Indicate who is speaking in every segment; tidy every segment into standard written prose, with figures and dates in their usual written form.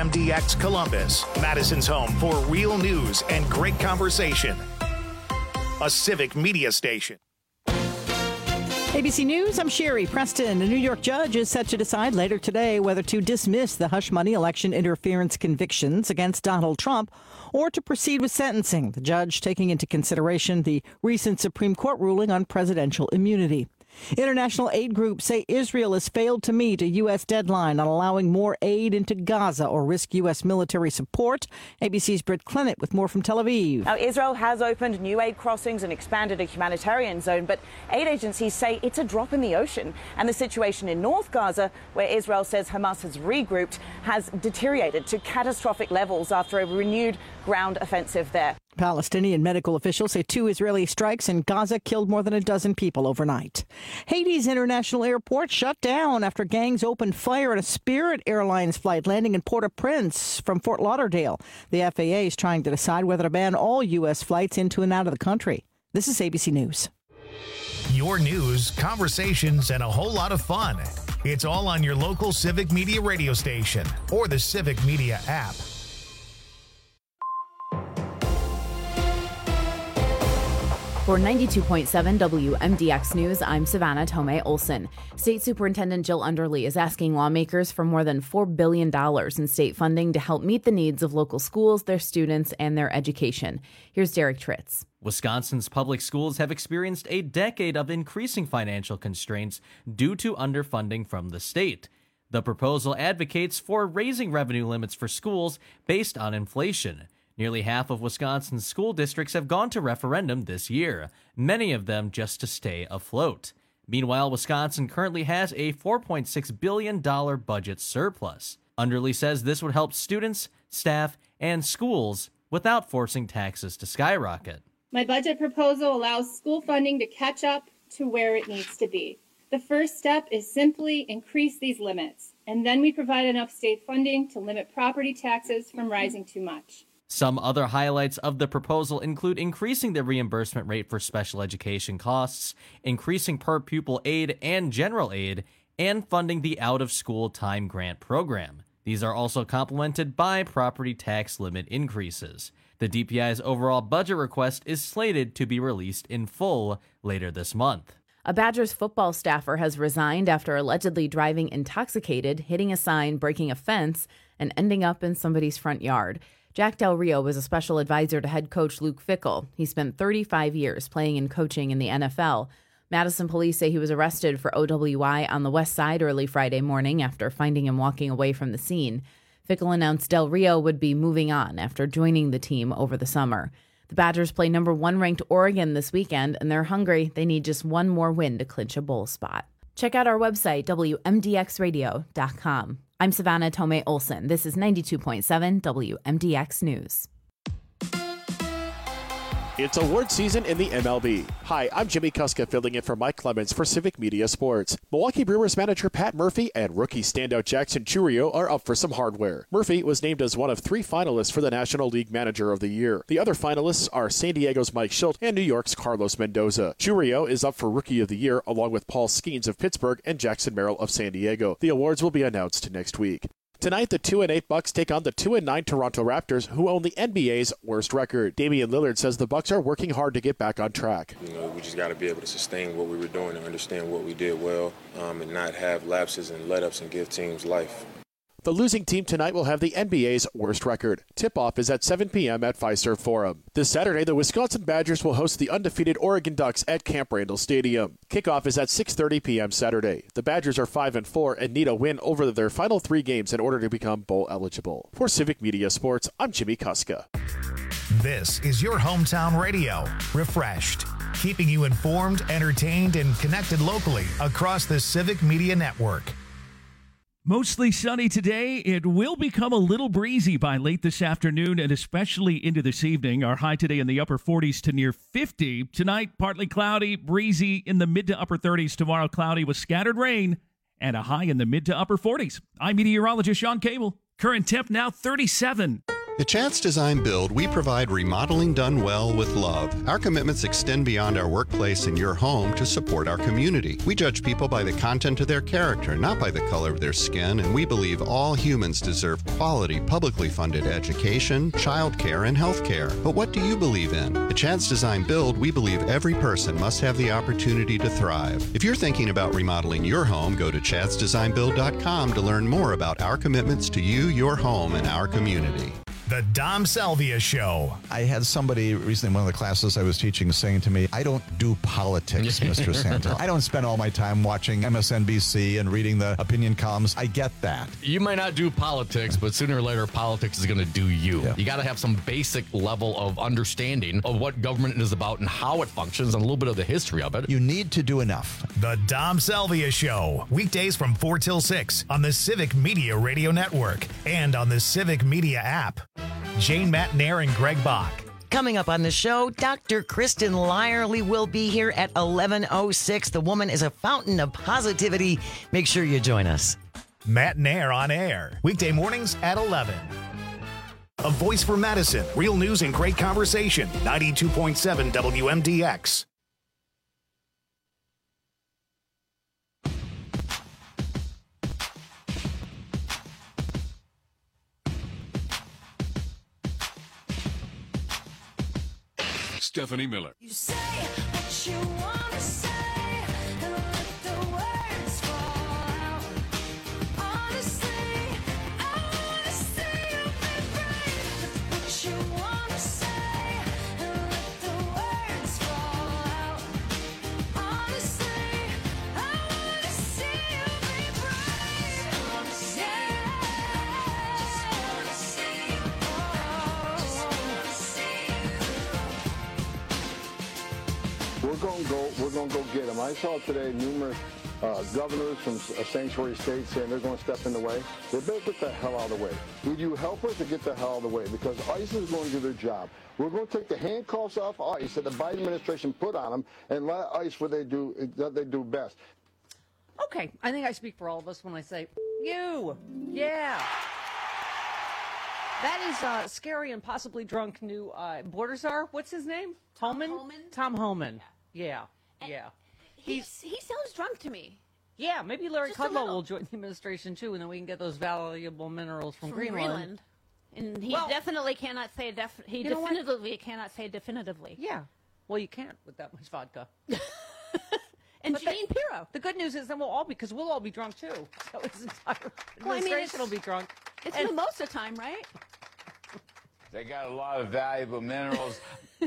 Speaker 1: WMDX Columbus, Madison's home for real news and great conversation. A civic media station.
Speaker 2: ABC News, I'm Sherry Preston. A New York judge is set to decide later today whether to dismiss the hush money election interference convictions against Donald Trump or to proceed with sentencing. The judge taking into consideration the recent Supreme Court ruling on presidential immunity. International aid groups say Israel has failed to meet a U.S. deadline on allowing more aid into Gaza or risk U.S. military support. ABC's Britt Clennett with more from Tel Aviv.
Speaker 3: Now, Israel has opened new aid crossings and expanded a humanitarian zone, but aid agencies say it's a drop in the ocean. And the situation in North Gaza, where Israel says Hamas has regrouped, has deteriorated to catastrophic levels after a renewed ground offensive there.
Speaker 2: Palestinian medical officials say 2 Israeli strikes in Gaza killed more than a dozen people overnight. Haiti's international airport shut down after gangs opened fire at a Spirit Airlines flight landing in Port-au-Prince from Fort Lauderdale. The FAA is trying to decide whether to ban all U.S. flights into and out of the country. This is ABC News.
Speaker 1: Your news, conversations, and a whole lot of fun. It's all on your local Civic Media radio station or the Civic Media app.
Speaker 4: For 92.7 WMDX News, I'm Savannah Tomei Olson. State Superintendent Jill Underly is asking lawmakers for more than $4 billion in state funding to help meet the needs of local schools, their students, and their education. Here's Derek Tritz.
Speaker 5: Wisconsin's public schools have experienced a decade of increasing financial constraints due to underfunding from the state. The proposal advocates for raising revenue limits for schools based on inflation. Nearly half of Wisconsin's school districts have gone to referendum this year, many of them just to stay afloat. Meanwhile, Wisconsin currently has a $4.6 billion budget surplus. Underly says this would help students, staff, and schools without forcing taxes to skyrocket.
Speaker 6: My budget proposal allows school funding to catch up to where it needs to be. The first step is simply increase these limits, and then we provide enough state funding to limit property taxes from rising too much.
Speaker 5: Some other highlights of the proposal include increasing the reimbursement rate for special education costs, increasing per-pupil aid and general aid, and funding the out-of-school time grant program. These are also complemented by property tax limit increases. The DPI's overall budget request is slated to be released in full later this month.
Speaker 4: A Badgers football staffer has resigned after allegedly driving intoxicated, hitting a sign, breaking a fence, and ending up in somebody's front yard. Jack Del Rio was a special advisor to head coach Luke Fickell. He spent 35 years playing and coaching in the NFL. Madison police say he was arrested for OWI on the west side early Friday morning after finding him walking away from the scene. Fickell announced Del Rio would be moving on after joining the team over the summer. The Badgers play number 1 ranked Oregon this weekend, and they're hungry. They need just one more win to clinch a bowl spot. Check out our website, WMDXradio.com. I'm Savannah Tomei Olson. This is 92.7 WMDX News.
Speaker 7: It's award season in the MLB. Hi, I'm Jimmy Kuska filling in for Mike Clemens for Civic Media Sports. Milwaukee Brewers manager Pat Murphy and rookie standout Jackson Chourio are up for some hardware. Murphy was named as one of 3 finalists for the National League Manager of the Year. The other finalists are San Diego's Mike Shildt and New York's Carlos Mendoza. Chourio is up for Rookie of the Year along with Paul Skeens of Pittsburgh and Jackson Merrill of San Diego. The awards will be announced next week. Tonight, the 2-8 Bucks take on the 2-9 Toronto Raptors, who own the NBA's worst record. Damian Lillard says the Bucks are working hard to get back on track.
Speaker 8: We just got to be able to sustain what we were doing and understand what we did well, and not have lapses and let-ups and give teams life.
Speaker 7: The losing team tonight will have the NBA's worst record. Tip-off is at 7 p.m. at Fiserv Forum. This Saturday, the Wisconsin Badgers will host the undefeated Oregon Ducks at Camp Randall Stadium. Kickoff is at 6:30 p.m. Saturday. The Badgers are 5-4 and need a win over their final 3 games in order to become bowl eligible. For Civic Media Sports, I'm Jimmy Kuska.
Speaker 1: This is your hometown radio, refreshed, keeping you informed, entertained, and connected locally across the Civic Media Network.
Speaker 9: Mostly sunny today. It will become a little breezy by late this afternoon and especially into this evening. Our high today in the upper 40s to near 50. Tonight, partly cloudy, breezy in the mid to upper 30s. Tomorrow, cloudy with scattered rain and a high in the mid to upper 40s. I'm meteorologist Sean Cable. Current temp now 37.
Speaker 10: At Chance Design Build, we provide remodeling done well with love. Our commitments extend beyond our workplace and your home to support our community. We judge people by the content of their character, not by the color of their skin, and we believe all humans deserve quality, publicly funded education, childcare, and health care. But what do you believe in? At Chance Design Build, we believe every person must have the opportunity to thrive. If you're thinking about remodeling your home, go to chancedesignbuild.com to learn more about our commitments to you, your home, and our community.
Speaker 1: The Dom Salvia Show.
Speaker 11: I had somebody recently in one of the classes I was teaching saying to me, I don't do politics, Mr. Santa. I don't spend all my time watching MSNBC and reading the opinion columns. I get that.
Speaker 12: You might not do politics, but sooner or later, politics is going to do you. Yeah. You got to have some basic level of understanding of what government is about and how it functions and a little bit of the history of it.
Speaker 11: You need to do enough.
Speaker 1: The Dom Salvia Show. Weekdays from 4 till 6 on the Civic Media Radio Network and on the Civic Media app. Jane Matnair and Greg Bach.
Speaker 13: Coming up on the show, Dr. Kristen Lyerly will be here at 11:06. The woman is a fountain of positivity. Make sure you join us.
Speaker 1: Matnair on air. Weekday mornings at 11. A voice for Madison. Real news and great conversation. 92.7 WMDX.
Speaker 14: Stephanie Miller.
Speaker 15: You say what you want to say and let the words fall out. Honestly, I want to see you be brave. What you want to say and let the words fall out. Honestly, I want to see you be brave. Just want to see you. Just want to see you. Just want to see you.
Speaker 16: We're going to go get them. I saw today numerous governors from sanctuary states saying they're going to step in the way. They better get the hell out of the way. Would you help us to get the hell out of the way? Because ICE is going to do their job. We're going to take the handcuffs off ICE that the Biden administration put on them and let ICE what they do best.
Speaker 17: Okay, I think I speak for all of us when I say, you, yeah. That is scary and possibly drunk new border czar. What's his name? Tom Homan. Yeah.
Speaker 18: He sounds drunk to me.
Speaker 17: Yeah, maybe Larry Kudlow will join the administration too, and then we can get those valuable minerals from Greenland.
Speaker 18: And he definitely cannot say cannot say definitively.
Speaker 17: Yeah. Well, you can't with that much vodka.
Speaker 18: And Jean Pirro.
Speaker 17: The good news is then we'll all be drunk too. So his entire administration will be drunk.
Speaker 18: It's mimosa time, right?
Speaker 19: They got a lot of valuable minerals.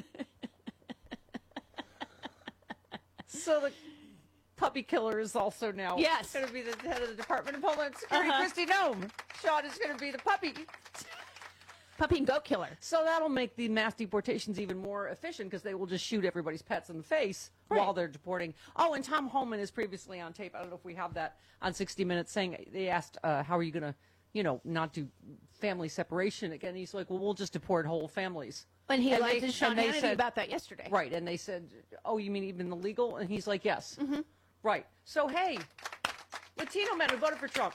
Speaker 17: So the puppy killer is also now going to be the head of the Department of Homeland Security. Kristi Noem. Sean is going to be the puppy
Speaker 18: and goat killer.
Speaker 17: So that'll make the mass deportations even more efficient because they will just shoot everybody's pets in the face while they're deporting. Oh, and Tom Homan is previously on tape. I don't know if we have that on 60 Minutes saying they asked, how are you going to, not do family separation again? He's like, well, we'll just deport whole families.
Speaker 18: And he lied to Sean Hannity about that yesterday.
Speaker 17: Right, and they said, oh, you mean even the legal? And he's like, yes.
Speaker 18: Mm-hmm.
Speaker 17: Right. So, hey, Latino men who voted for Trump.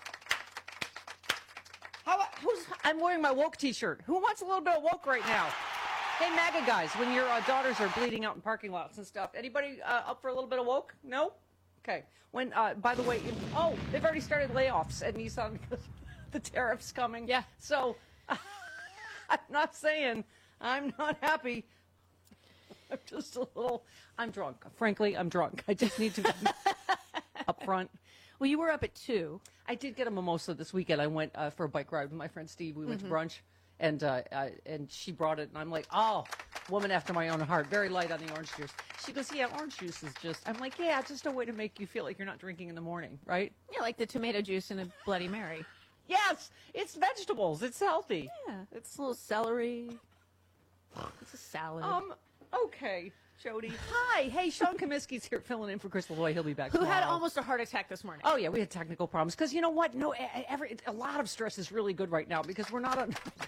Speaker 17: I'm wearing my woke T-shirt. Who wants a little bit of woke right now? Hey, MAGA guys, when your daughters are bleeding out in parking lots and stuff, anybody up for a little bit of woke? No? Okay. When, by the way, they've already started layoffs at Nissan because the tariffs coming.
Speaker 18: Yeah.
Speaker 17: So, I'm not saying I'm not happy. I'm just I'm drunk. Frankly, I'm drunk. I just need to be up front.
Speaker 18: Well, you were up at 2.
Speaker 17: I did get a mimosa this weekend. I went for a bike ride with my friend Steve. We went to brunch, and she brought it, and I'm like, oh, woman after my own heart. Very light on the orange juice. She goes, yeah, orange juice is just. I'm like, yeah, just a way to make you feel like you're not drinking in the morning, right?
Speaker 18: Yeah, like the tomato juice in a Bloody Mary.
Speaker 17: Yes, it's vegetables. It's healthy.
Speaker 18: Yeah, it's a little celery. It's a salad.
Speaker 17: Okay, Jody. Hi. Hey, Sean Comiskey's here filling in for Chris Lavoie. He'll be back
Speaker 18: Who
Speaker 17: tomorrow.
Speaker 18: had almost a heart attack this morning.
Speaker 17: Oh, yeah, we had technical problems. Because you know what? No, a lot of stress is really good right now because we're not on.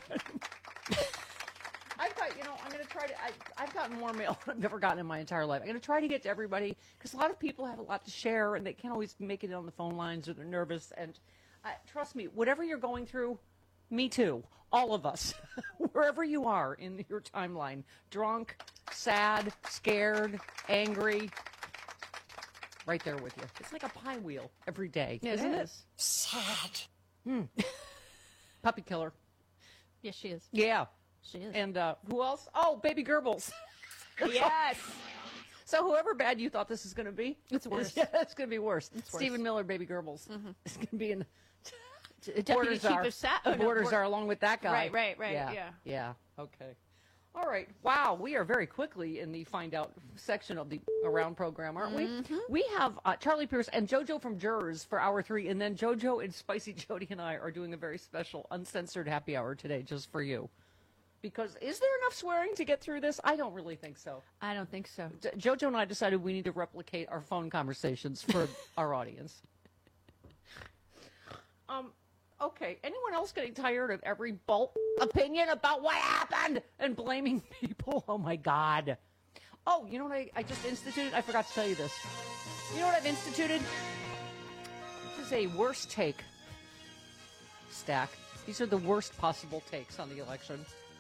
Speaker 17: I thought, I'm going to try to. I've gotten more mail than I've ever gotten in my entire life. I'm going to try to get to everybody because a lot of people have a lot to share and they can't always make it on the phone lines or they're nervous. And trust me, whatever you're going through, Me too. All of us. Wherever you are in your timeline. Drunk, sad, scared, angry. Right there with you. It's like a pie wheel every day. Isn't it?
Speaker 18: Sad.
Speaker 17: Puppy killer.
Speaker 18: Yes, she is.
Speaker 17: Yeah.
Speaker 18: She is.
Speaker 17: And who else? Oh, Baby Goebbels.
Speaker 18: Yes.
Speaker 17: So whoever bad you thought this is going to be,
Speaker 18: It's worse.
Speaker 17: Yeah, it's going to be worse.
Speaker 18: It's worse.
Speaker 17: Stephen Miller, Baby Goebbels. It's going to be in
Speaker 18: Deputy Chief of Staff. Oh, no,
Speaker 17: Borders are along with that guy.
Speaker 18: Right,
Speaker 17: Yeah.
Speaker 18: yeah.
Speaker 17: Yeah. Okay. All right. Wow. We are very quickly in the Find Out section of the Around program, aren't we? We have Charlie Pierce and JoJo from Jurors for hour 3, and then JoJo and Spicy Jody and I are doing a very special uncensored happy hour today just for you. Because is there enough swearing to get through this? I don't really think so.
Speaker 18: I don't think so.
Speaker 17: JoJo and I decided we need to replicate our phone conversations for our audience. Okay. Anyone else getting tired of every bolt opinion about what happened and blaming people? Oh my God. Oh, you know what I just instituted? I forgot to tell you this. You know what I've instituted? This is a worst take stack. These are the worst possible takes on the election.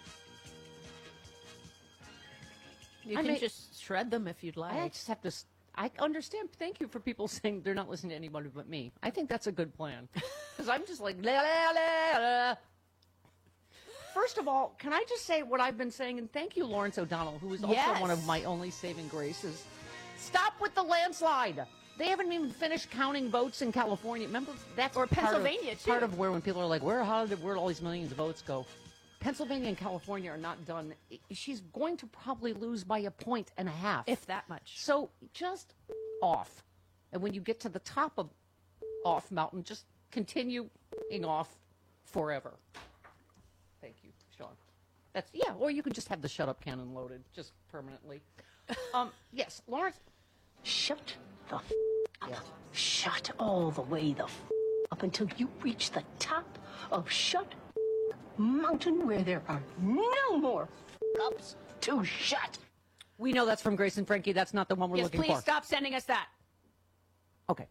Speaker 18: You can just shred them if you'd like.
Speaker 17: I just have to. I understand. Thank you for people saying they're not listening to anybody but me. I think that's a good plan. Because I'm just like, la, la, la, la. First of all, can I just say what I've been saying? And thank you, Lawrence O'Donnell, who is also
Speaker 18: Yes.
Speaker 17: one of my only saving graces. Stop with the landslide. They haven't even finished counting votes in California. Remember, that's
Speaker 18: Or
Speaker 17: part of-
Speaker 18: Pennsylvania, too.
Speaker 17: Part of where when people are like, where'd all these millions of votes go? Pennsylvania and California are not done. She's going to probably lose by 1.5 points.
Speaker 18: If that much.
Speaker 17: So just off. And when you get to the top of off mountain, just continue off forever. Thank you, Sean. That's, yeah, or you can just have the shut up cannon loaded just permanently. Yes, Lawrence.
Speaker 20: Shut the up. Shut all the way the up until you reach the top of Shut Mountain where there are no more ups to shut.
Speaker 17: We know that's from Grace and Frankie. That's not the one we're
Speaker 18: Yes,
Speaker 17: looking
Speaker 18: please
Speaker 17: for.
Speaker 18: stop sending us that.
Speaker 17: Okay.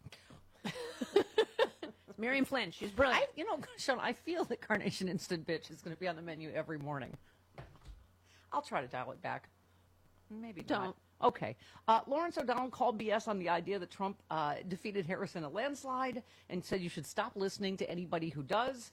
Speaker 18: It's Miriam Flynn. She's brilliant.
Speaker 17: Sean, I feel that Carnation Instant Bitch is going to be on the menu every morning. I'll try to dial it back. Maybe
Speaker 18: Don't.
Speaker 17: not. Okay. Lawrence O'Donnell called BS on the idea that Trump defeated Harris in a landslide and said you should stop listening to anybody who does.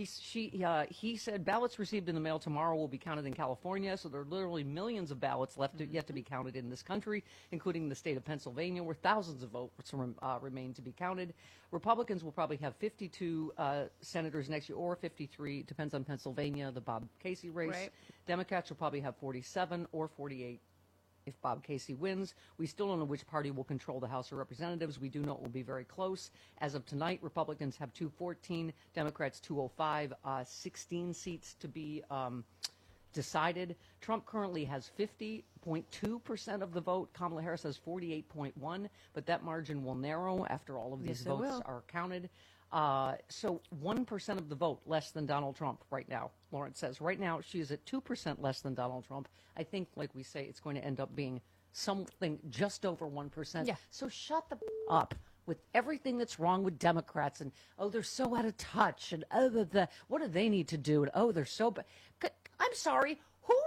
Speaker 17: He said ballots received in the mail tomorrow will be counted in California, so there are literally millions of ballots yet to be counted in this country, including the state of Pennsylvania, where thousands of votes remain to be counted. Republicans will probably have 52 senators next year, or 53, depends on Pennsylvania, the Bob Casey race.
Speaker 18: Right.
Speaker 17: Democrats will probably have 47 or 48 if Bob Casey wins. We still don't know which party will control the House of Representatives. We do know it will be very close. As of tonight, Republicans have 214, Democrats 205, 16 seats to be decided. Trump currently has 50.2% of the vote. Kamala Harris has 48.1%, but that margin will narrow after all of these
Speaker 18: Yes, it
Speaker 17: votes
Speaker 18: will.
Speaker 17: are counted. So 1% of the vote less than Donald Trump right now. Lawrence says right now she is at 2% less than Donald Trump. I think, like we say, it's going to end up being something just over 1%.
Speaker 18: Yeah.
Speaker 17: So shut the up with everything that's wrong with Democrats and, oh, they're so out of touch and, oh, what do they need to do? And, oh, they're so bad. I'm sorry. Who?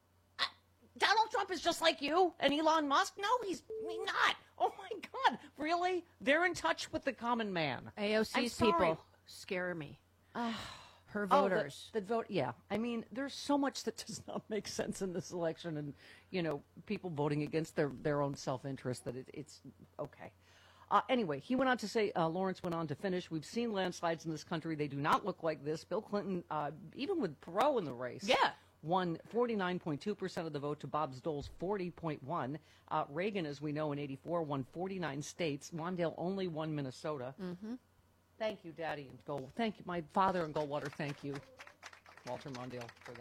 Speaker 17: Donald Trump is just like you and Elon Musk? No, he's not. Oh, my God. Really? They're in touch with the common man. I'm
Speaker 18: AOC's
Speaker 17: sorry.
Speaker 18: people scare me. Her
Speaker 17: Oh,
Speaker 18: voters.
Speaker 17: the vote, yeah. I mean, there's so much that does not make sense in this election and, people voting against their own self-interest that it's okay. Anyway, he went on to say, Lawrence went on to finish, we've seen landslides in this country. They do not look like this. Bill Clinton, even with Perot in the race, won 49.2% of the vote to Bob Dole's 40.1%. Reagan, as we know, in 84, won 49 states. Mondale only won Minnesota.
Speaker 18: Mm-hmm.
Speaker 17: Thank you, Daddy and Gold. Thank you, my father in Goldwater. Thank you, Walter Mondale, for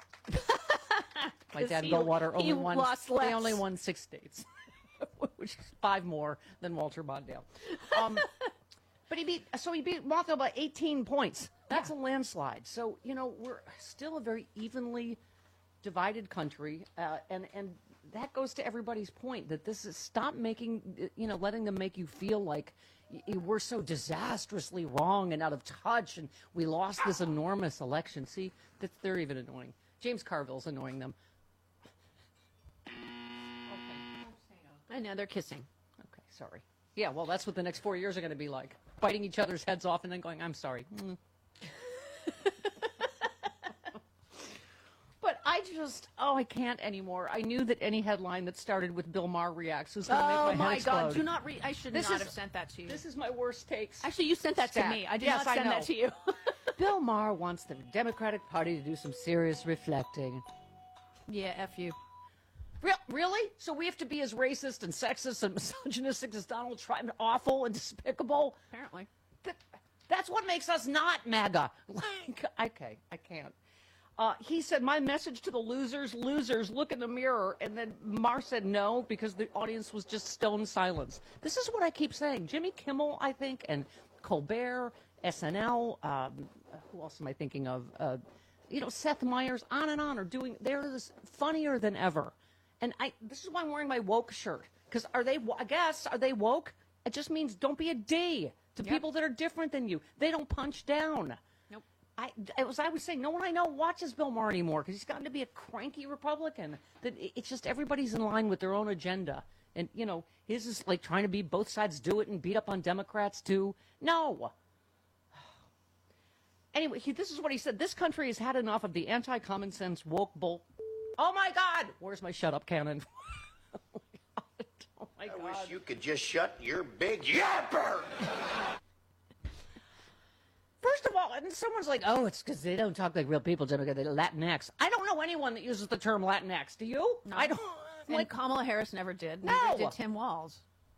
Speaker 17: that. My dad in Goldwater only won.
Speaker 18: lost
Speaker 17: They
Speaker 18: less.
Speaker 17: only won 6 states, which is 5 more than Walter Mondale. But he beat Mondale by 18 points. That's a landslide. So we're still a very evenly divided country, and that goes to everybody's point that this is stop making letting them make you feel like we're so disastrously wrong and out of touch, and we lost this enormous election. See, they're even annoying. James Carville's annoying them.
Speaker 18: I know, they're kissing.
Speaker 17: Okay, sorry. Yeah, well, that's what the next 4 years are going to be like. Biting each other's heads off and then going, I'm sorry. But I can't anymore. I knew that any headline that started with Bill Maher reacts was going to make my head
Speaker 18: my
Speaker 17: explode.
Speaker 18: God, do not I should not have sent that to you.
Speaker 17: This is my worst takes.
Speaker 18: Actually, you sent that to
Speaker 17: Stat.
Speaker 18: me. I did
Speaker 17: Yes,
Speaker 18: not send
Speaker 17: know.
Speaker 18: that to you.
Speaker 17: Bill Maher wants the Democratic Party to do some serious reflecting.
Speaker 18: Yeah, F you.
Speaker 17: Really? So we have to be as racist and sexist and misogynistic as Donald Trump, awful and despicable?
Speaker 18: Apparently.
Speaker 17: That's what makes us not MAGA. Like, okay, I can't. He said, my message to the losers, look in the mirror. And then Maher said no because the audience was just stone silence. This is what I keep saying. Jimmy Kimmel, I think, and Colbert, SNL, who else am I thinking of? Seth Meyers, on and on, they're this funnier than ever. And this is why I'm wearing my woke shirt. Because are they woke? It just means don't be a D to people that are different than you. They don't punch down.
Speaker 18: Nope.
Speaker 17: I was saying, no one I know watches Bill Maher anymore because he's gotten to be a cranky Republican. That it's just everybody's in line with their own agenda. And, his is like trying to be both sides do it and beat up on Democrats too. No. Anyway, this is what he said. This country has had enough of the anti-common sense woke bull. Oh, my God. Where's my shut up cannon? Oh, my God.
Speaker 21: I wish you could just shut your big yapper.
Speaker 17: First of all, and someone's like, oh, it's because they don't talk like real people, they're Latinx. I don't know anyone that uses the term Latinx. Do you?
Speaker 18: No.
Speaker 17: I don't.
Speaker 18: And Kamala Harris never did.
Speaker 17: No.
Speaker 18: Neither did Tim Walz.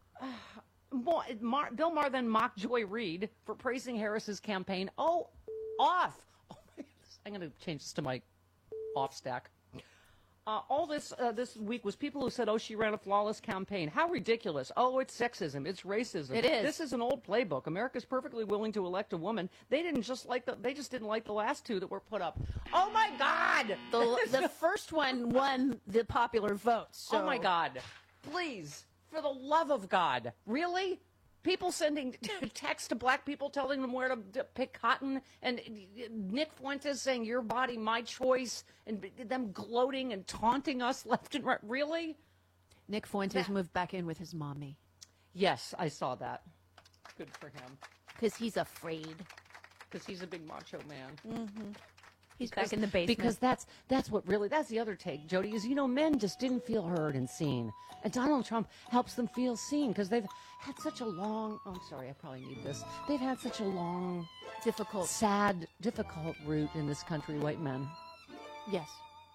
Speaker 17: Bill Maher then mocked Joy Reid for praising Harris's campaign. Oh, off. Oh, my goodness. I'm going to change this to my off stack. All this week was people who said, oh, she ran a flawless campaign. How ridiculous. Oh, it's sexism. It's racism.
Speaker 18: It is.
Speaker 17: This is an old playbook. America's perfectly willing to elect a woman. They just didn't like the last two that were put up. Oh, my God.
Speaker 18: The first one won the popular vote. So.
Speaker 17: Oh, my God. Please, for the love of God. Really? People sending texts to black people telling them where to pick cotton, and Nick Fuentes saying, your body, my choice, and them gloating and taunting us left and right. Really?
Speaker 18: Nick Fuentes moved back in with his mommy.
Speaker 17: Yes, I saw that. Good for him.
Speaker 18: Because he's afraid.
Speaker 17: Because he's a big macho man.
Speaker 18: Mm-hmm. He's back in the basement.
Speaker 17: Because that's the other take, Jody, is, men just didn't feel heard and seen. And Donald Trump helps them feel seen because they've had such a long, I'm sorry, I probably need this. They've had such a long, difficult route in this country, white men.
Speaker 18: Yes.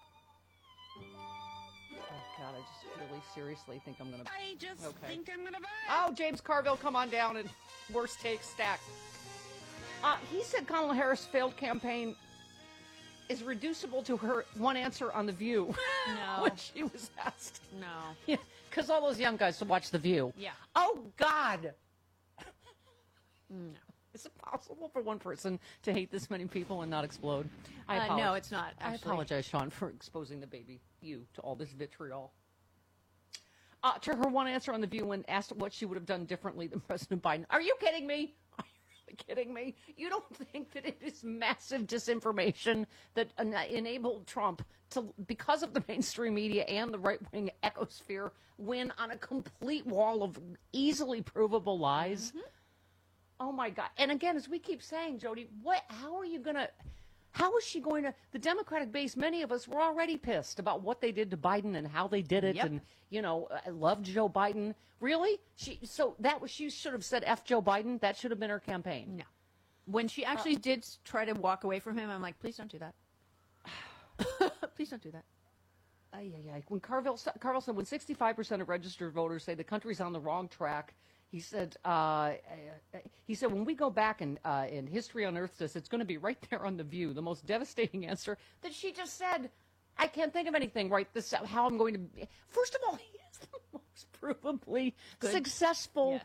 Speaker 17: Oh, God, I just really seriously think I'm going to...
Speaker 15: I just think I'm going to buy it.
Speaker 17: Oh, James Carville, come on down and worst take stack. He said Kamala Harris' failed campaign is reducible to her one answer on The View.
Speaker 18: No.
Speaker 17: When she was asked.
Speaker 18: No.
Speaker 17: Yeah, because all those young guys watch The View.
Speaker 18: Yeah.
Speaker 17: Oh, God.
Speaker 18: No.
Speaker 17: Is it possible for one person to hate this many people and not explode? I apologize.
Speaker 18: No, it's not,
Speaker 17: I
Speaker 18: actually.
Speaker 17: apologize, Sean, for exposing the baby you to all this vitriol. To her one answer on The View when asked what she would have done differently than President Biden. Are you kidding me? Are you really kidding me? You don't think that it is massive disinformation that enabled Trump to, because of the mainstream media and the right-wing ecosphere, win on a complete wall of easily provable lies? Mm-hmm. Oh, my God. And again, as we keep saying, Jody, how is she going to, the Democratic base, many of us were already pissed about what they did to Biden and how they did it.
Speaker 18: Yep.
Speaker 17: And, I loved Joe Biden. Really? She should have said F Joe Biden. That should have been her campaign.
Speaker 18: No. When she actually did try to walk away from him, I'm like, please don't do that. Please don't do that.
Speaker 17: When Carville said, when 65% of registered voters say the country's on the wrong track, he said, when we go back and history unearths this, it's going to be right there on The View. The most devastating answer that she just said, I can't think of anything right this how I'm going to be. First of all, he is the most provably successful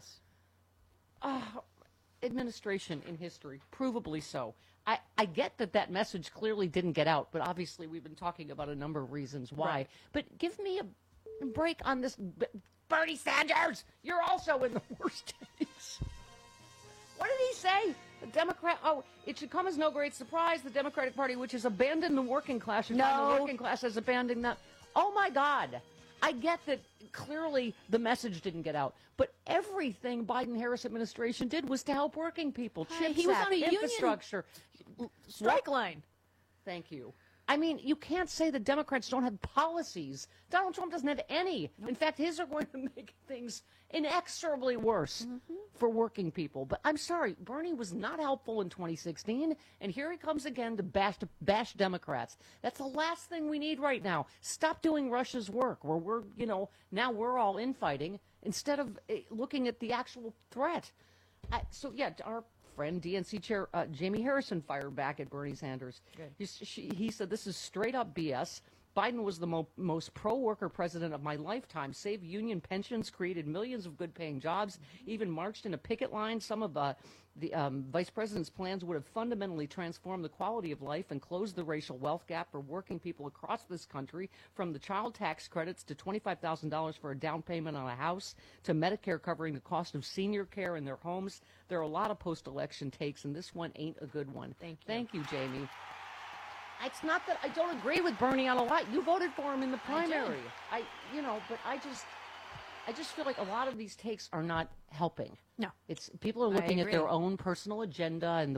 Speaker 17: administration in history, provably so. I get that message clearly didn't get out, but obviously we've been talking about a number of reasons why.
Speaker 18: Right.
Speaker 17: But give me a break on this. Bernie Sanders, you're also in the worst days. What did he say? The Democrat. Oh, it should come as no great surprise. The Democratic Party, which has abandoned the working class, the working class has abandoned that. Oh my God! I get that clearly the message didn't get out, but everything Biden-Harris administration did was to help working people. CHIPS
Speaker 18: he was
Speaker 17: Act,
Speaker 18: on a union
Speaker 17: infrastructure
Speaker 18: strike line.
Speaker 17: Thank you. I mean, you can't say the Democrats don't have policies. Donald Trump doesn't have any. In fact, his are going to make things inexorably worse for working people. But I'm sorry, Bernie was not helpful in 2016, and here he comes again to bash Democrats. That's the last thing we need right now. Stop doing Russia's work, where we're, now we're all infighting, instead of looking at the actual threat. Our friend DNC chair Jamie Harrison fired back at Bernie Sanders. He said this is straight up BS. Biden was the most pro-worker president of my lifetime, saved union pensions, created millions of good-paying jobs, even marched in a picket line. Some of the vice president's plans would have fundamentally transformed the quality of life and closed the racial wealth gap for working people across this country, from the child tax credits to $25,000 for a down payment on a house to Medicare covering the cost of senior care in their homes. There are a lot of post-election takes, and this one ain't a good one. Thank you, Jamie. It's not that I don't agree with Bernie on a lot. You voted for him in the primary. But I just feel like a lot of these takes are not helping.
Speaker 18: No.
Speaker 17: It's people are looking at their own personal agenda and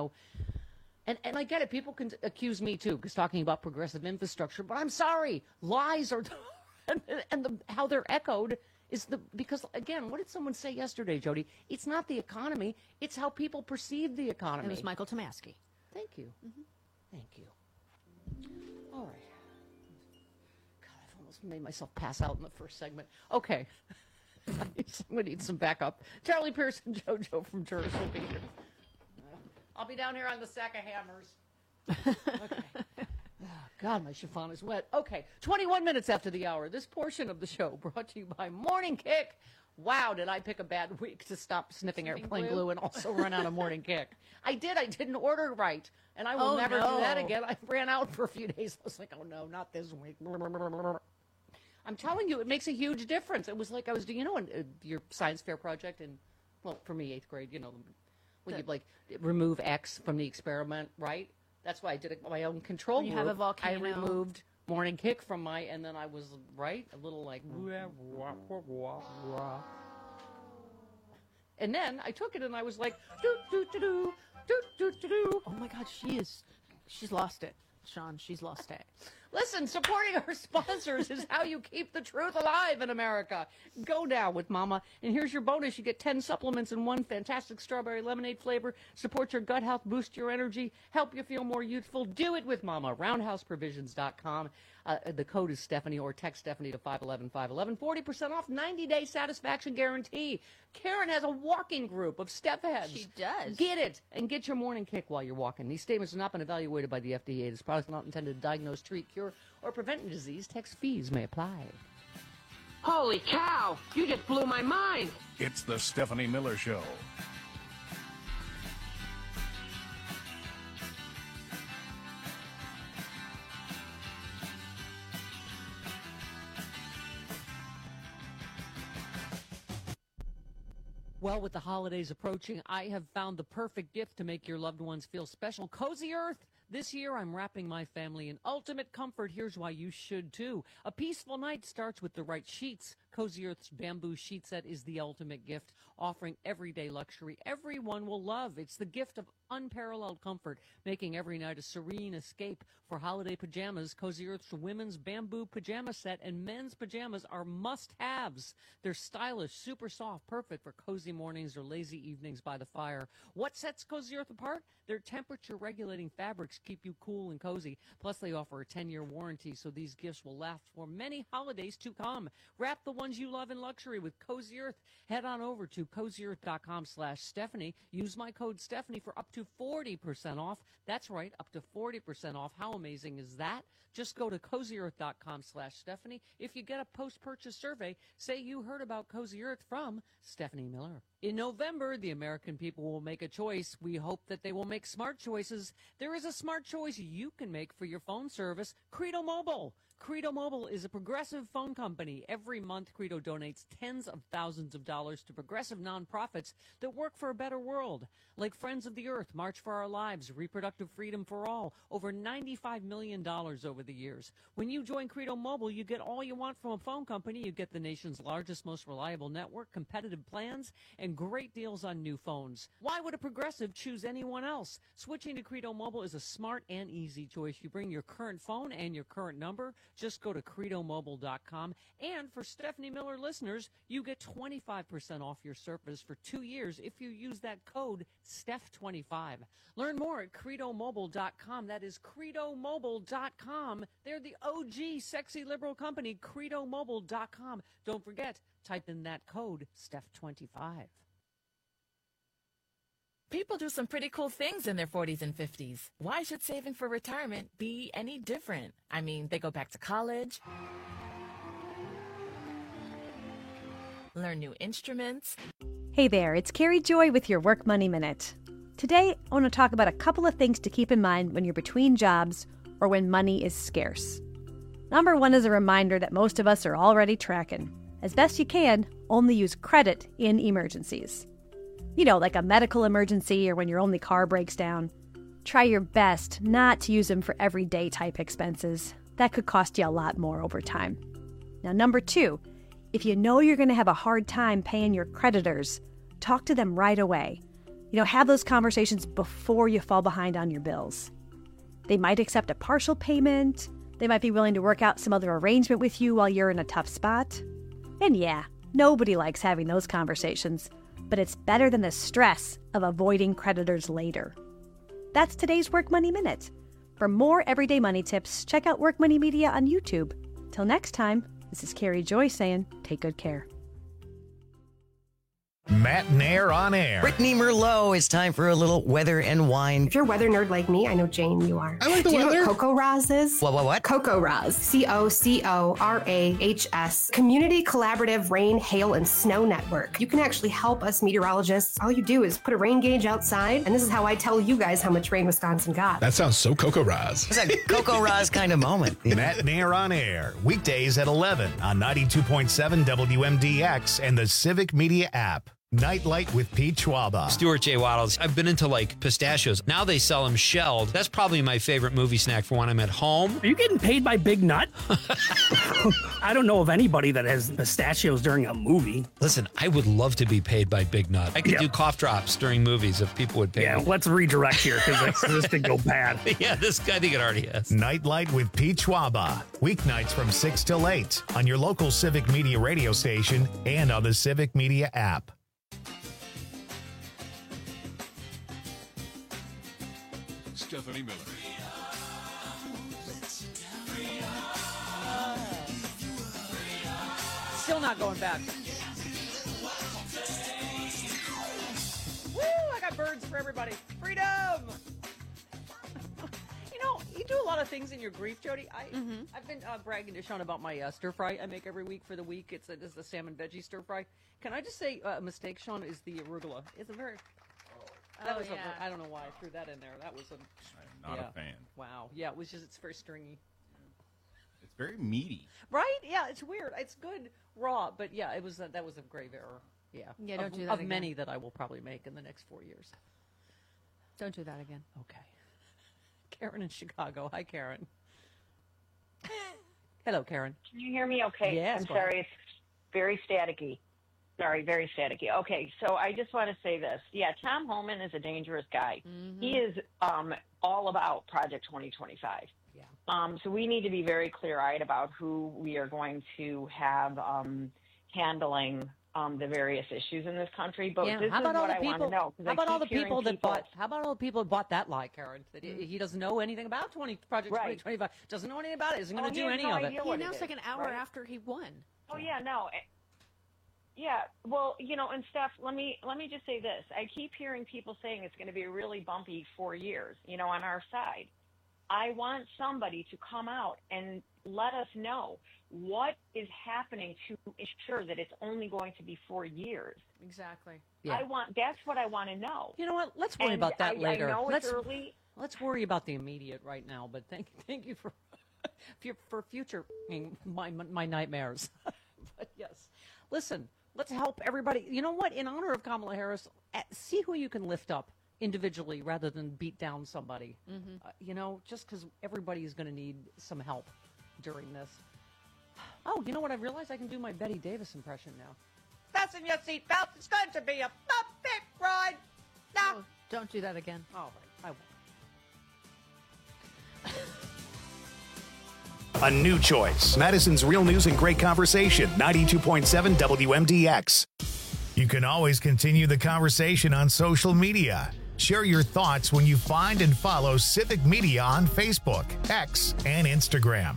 Speaker 17: and I get it. People can accuse me too, because talking about progressive infrastructure, but I'm sorry. Lies are how they're echoed is because again, what did someone say yesterday, Jody? It's not the economy, it's how people perceive the economy.
Speaker 18: It was Michael Tomasky.
Speaker 17: Thank you. Thank you. All right. God, I've almost made myself pass out in the first segment. Okay. We need some backup. Charlie Pierce and JoJo from Tourist will be here. I'll be down here on the sack of hammers. Okay. Oh, God, my chiffon is wet. Okay, 21 minutes after the hour. This portion of the show brought to you by Morning Kick. Wow, did I pick a bad week to stop sniffing airplane glue and also run out of Morning Kick. I did. I didn't order right. And I will never do that again. I ran out for a few days. I was like, oh, no, not this week. I'm telling you, it makes a huge difference. It was like I was doing, your science fair project in, well, for me, 8th grade, when you remove X from the experiment, right? That's why I did it my own control
Speaker 18: When you
Speaker 17: group.
Speaker 18: have a volcano.
Speaker 17: I removed Morning Kick from and then I was, right, a little like, and then I took it and I was like, do-do-do-do, do-do-do-do.
Speaker 18: Oh my God, she's lost it. Sean, she's lost it.
Speaker 17: Listen, supporting our sponsors is how you keep the truth alive in America. Go now with Mama. And here's your bonus. You get 10 supplements in one fantastic strawberry lemonade flavor. Support your gut health, boost your energy, help you feel more youthful. Do it with Mama. RoundhouseProvisions.com. The code is Stephanie, or text Stephanie to 511-511. 40% off, 90-day satisfaction guarantee. Karen has a walking group of step heads.
Speaker 18: She does.
Speaker 17: Get it and get your morning kick while you're walking. These statements have not been evaluated by the FDA. This product is not intended to diagnose, treat, cure, or prevent disease. Tax fees may apply.
Speaker 3: Holy cow! You just blew my mind!
Speaker 14: It's the Stephanie Miller Show.
Speaker 17: Well, with the holidays approaching, I have found the perfect gift to make your loved ones feel special. Cozy Earth. This year, I'm wrapping my family in ultimate comfort. Here's why you should, too. A peaceful night starts with the right sheets. Cozy Earth's bamboo sheet set is the ultimate gift, offering everyday luxury everyone will love. It's the gift of unparalleled comfort, making every night a serene escape. For holiday pajamas, Cozy Earth's women's bamboo pajama set and men's pajamas are must-haves. They're stylish, super soft, perfect for cozy mornings or lazy evenings by the fire. What sets Cozy Earth apart? Their temperature-regulating fabrics keep you cool and cozy. Plus, they offer a 10-year warranty, so these gifts will last for many holidays to come. Wrap the ones you love in luxury with Cozy Earth. Head on over to CozyEarth.com/Stephanie. Use my code Stephanie for up to 40% off. That's right, up to 40% off. How amazing is that? Just go to CozyEarth.com/Stephanie. If you get a post-purchase survey, say you heard about Cozy Earth from Stephanie Miller. In November, the American people will make a choice. We hope that they will make smart choices. There is a smart choice you can make for your phone service, Credo Mobile. Credo Mobile is a progressive phone company. Every month, Credo donates tens of thousands of dollars to progressive nonprofits that work for a better world, like Friends of the Earth, March for Our Lives, Reproductive Freedom for All, over $95 million over the years. When you join Credo Mobile, you get all you want from a phone company. You get the nation's largest, most reliable network, competitive plans, and great deals on new phones. Why would a progressive choose anyone else? Switching to Credo Mobile is a smart and easy choice. You bring your current phone and your current number. Just go to credomobile.com. And for Stephanie Miller listeners, you get 25% off your service for 2 years if you use that code STEPH25. Learn more at credomobile.com. That is credomobile.com. They're the OG sexy liberal company, credomobile.com. Don't forget, type in that code STEPH25.
Speaker 2: People do some pretty cool things in their 40s and 50s. Why should saving for retirement be any different? I mean, they go back to college, learn new instruments.
Speaker 22: Hey there, it's Carrie Joy with your Work Money Minute. Today, I want to talk about a couple of things to keep in mind when you're between jobs or when money is scarce. Number one is a reminder that most of us are already tracking. As best you can, only use credit in emergencies. You know, like a medical emergency or when your only car breaks down. Try your best not to use them for everyday type expenses. That could cost you a lot more over time. Now, number two, if you know you're going to have a hard time paying your creditors, talk to them right away. You know, have those conversations before you fall behind on your bills. They might accept a partial payment. They might be willing to work out some other arrangement with you while you're in a tough spot. And yeah, nobody likes having those conversations, but it's better than the stress of avoiding creditors later. That's today's Work Money Minute. For more everyday money tips, check out Work Money Media on YouTube. Till next time, this is Carrie Joy saying, take good care.
Speaker 1: Matt Nair on air.
Speaker 13: Brittany Merlot, it's time for a little weather and wine.
Speaker 23: If you're a weather nerd like me, I know Jane, you are.
Speaker 13: I like the
Speaker 23: Do you know
Speaker 13: weather.
Speaker 23: what Coco Raz is?
Speaker 13: What?
Speaker 23: Coco Raz. COCORAHS. Community Collaborative Rain, Hail, and Snow Network. You can actually help us meteorologists. All you do is put a rain gauge outside, and this is how I tell you guys how much rain Wisconsin got.
Speaker 24: That sounds so Coco Raz.
Speaker 13: It's a Coco Raz kind of moment.
Speaker 1: Matt Nair on air. Weekdays at 11 on 92.7 WMDX and the Civic Media app. Nightlight with Pete Schwaba.
Speaker 25: Stuart J. Waddles. I've been into like pistachios. Now they sell them shelled. That's probably my favorite movie snack for when I'm at home.
Speaker 26: Are you getting paid by Big Nut? I don't know of anybody that has pistachios during a movie.
Speaker 25: Listen, I would love to be paid by Big Nut. I could do cough drops during movies if people would pay me.
Speaker 26: Let's redirect here because this could go bad.
Speaker 25: Yeah, I think it already has.
Speaker 1: Nightlight with Pete Schwaba. Weeknights from 6 till 8 on your local Civic Media radio station and on the Civic Media app.
Speaker 14: Stephanie Miller.
Speaker 17: Still not going back. Woo! I got birds for everybody. Freedom! You do a lot of things in your grief, Jody. I've been bragging to Sean about my stir fry I make every week for the week. It's the salmon veggie stir fry. Can I just say a mistake, Sean, is the arugula. It's a very... I don't know why I threw that in there. That was a...
Speaker 27: I'm not a fan.
Speaker 17: Wow. Yeah, it was just, it's very stringy.
Speaker 27: It's very meaty.
Speaker 17: Right? Yeah, it's weird. It's good raw, but yeah, it was that was a grave error. Yeah.
Speaker 18: Yeah, don't do that
Speaker 17: Of
Speaker 18: again.
Speaker 17: many that I will probably make in the next 4 years.
Speaker 18: Don't do that again.
Speaker 17: Okay. Karen in Chicago. Hi, Karen. Hello, Karen.
Speaker 28: Can you hear me okay?
Speaker 17: Yes,
Speaker 28: I'm
Speaker 17: go ahead.
Speaker 28: sorry, it's very staticky. Sorry, very staticky. Okay, so I just want to say this. Yeah, Tom Homan is a dangerous guy. He is all about Project 2025.
Speaker 17: Yeah.
Speaker 28: So we need to be very clear-eyed about who we are going to have handling the various issues in this country. But this
Speaker 17: how
Speaker 28: is
Speaker 17: about all
Speaker 28: what
Speaker 17: the
Speaker 28: I
Speaker 17: people?
Speaker 28: want to know. 'cause
Speaker 17: How
Speaker 28: I
Speaker 17: about all the
Speaker 28: keep hearing
Speaker 17: people that bought? How about all the people that bought that lie, Karen? That he doesn't know anything about Project 2025. Doesn't know anything about it. Isn't going to do any of it.
Speaker 18: He announced like an hour after he won.
Speaker 28: Oh yeah, no. Yeah, well, and Steph, let me just say this. I keep hearing people saying it's going to be a really bumpy 4 years, on our side. I want somebody to come out and let us know what is happening to ensure that it's only going to be 4 years.
Speaker 17: Exactly.
Speaker 28: That's what I want to know.
Speaker 17: You know what? Let's worry
Speaker 28: And
Speaker 17: about that later.
Speaker 28: I know it's early.
Speaker 17: Let's worry about the immediate right now. But thank you for future my nightmares. But yes, listen. Let's help everybody. You know what? In honor of Kamala Harris, see who you can lift up individually rather than beat down somebody. Just because everybody is going to need some help during this. Oh, you know what? I realized I can do my Betty Davis impression now. Fasten your seatbelt. It's going to be a bumpy ride. No.
Speaker 18: Oh, don't do that again.
Speaker 17: All right, I won't.
Speaker 1: A new choice. Madison's Real News and Great Conversation, 92.7 WMDX. You can always continue the conversation on social media. Share your thoughts when you find and follow Civic Media on Facebook, X, and Instagram.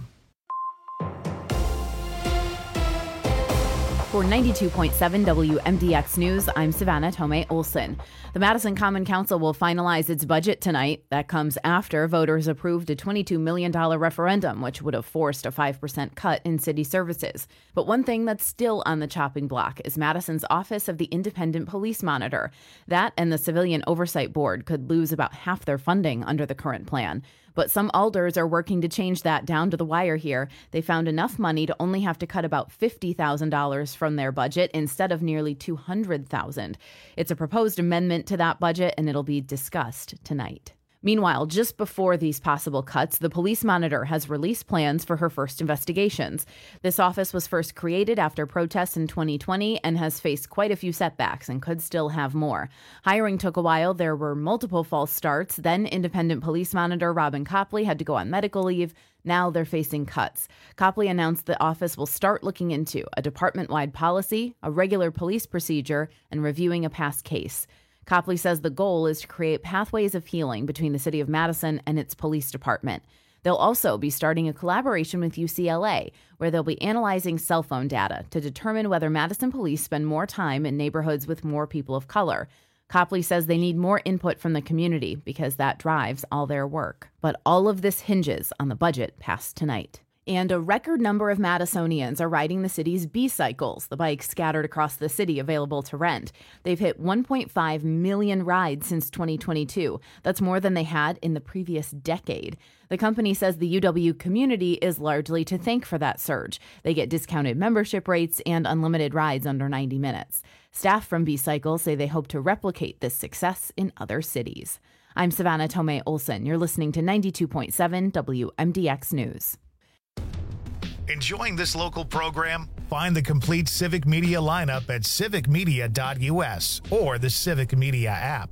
Speaker 4: For 92.7 WMDX News, I'm Savannah Tomei Olson. The Madison Common Council will finalize its budget tonight. That comes after voters approved a $22 million referendum, which would have forced a 5% cut in city services. But one thing that's still on the chopping block is Madison's Office of the Independent Police Monitor. That and the Civilian Oversight Board could lose about half their funding under the current plan. But some alders are working to change that down to the wire here. They found enough money to only have to cut about $50,000 from their budget instead of nearly $200,000. It's a proposed amendment to that budget, and it'll be discussed tonight. Meanwhile, just before these possible cuts, the Police Monitor has released plans for her first investigations. This office was first created after protests in 2020 and has faced quite a few setbacks and could still have more. Hiring took a while. There were multiple false starts. Then Independent Police Monitor Robin Copley had to go on medical leave. Now they're facing cuts. Copley announced the office will start looking into a department-wide policy, a regular police procedure, and reviewing a past case. Copley says the goal is to create pathways of healing between the city of Madison and its police department. They'll also be starting a collaboration with UCLA, where they'll be analyzing cell phone data to determine whether Madison police spend more time in neighborhoods with more people of color. Copley says they need more input from the community because that drives all their work. But all of this hinges on the budget passed tonight. And a record number of Madisonians are riding the city's B-Cycles, the bikes scattered across the city available to rent. They've hit 1.5 million rides since 2022. That's more than they had in the previous decade. The company says the UW community is largely to thank for that surge. They get discounted membership rates and unlimited rides under 90 minutes. Staff from B-Cycle say they hope to replicate this success in other cities. I'm Savannah Tomei Olson. You're listening to 92.7 WMDX News.
Speaker 1: Enjoying this local program? Find the complete Civic Media lineup at civicmedia.us or the Civic Media app.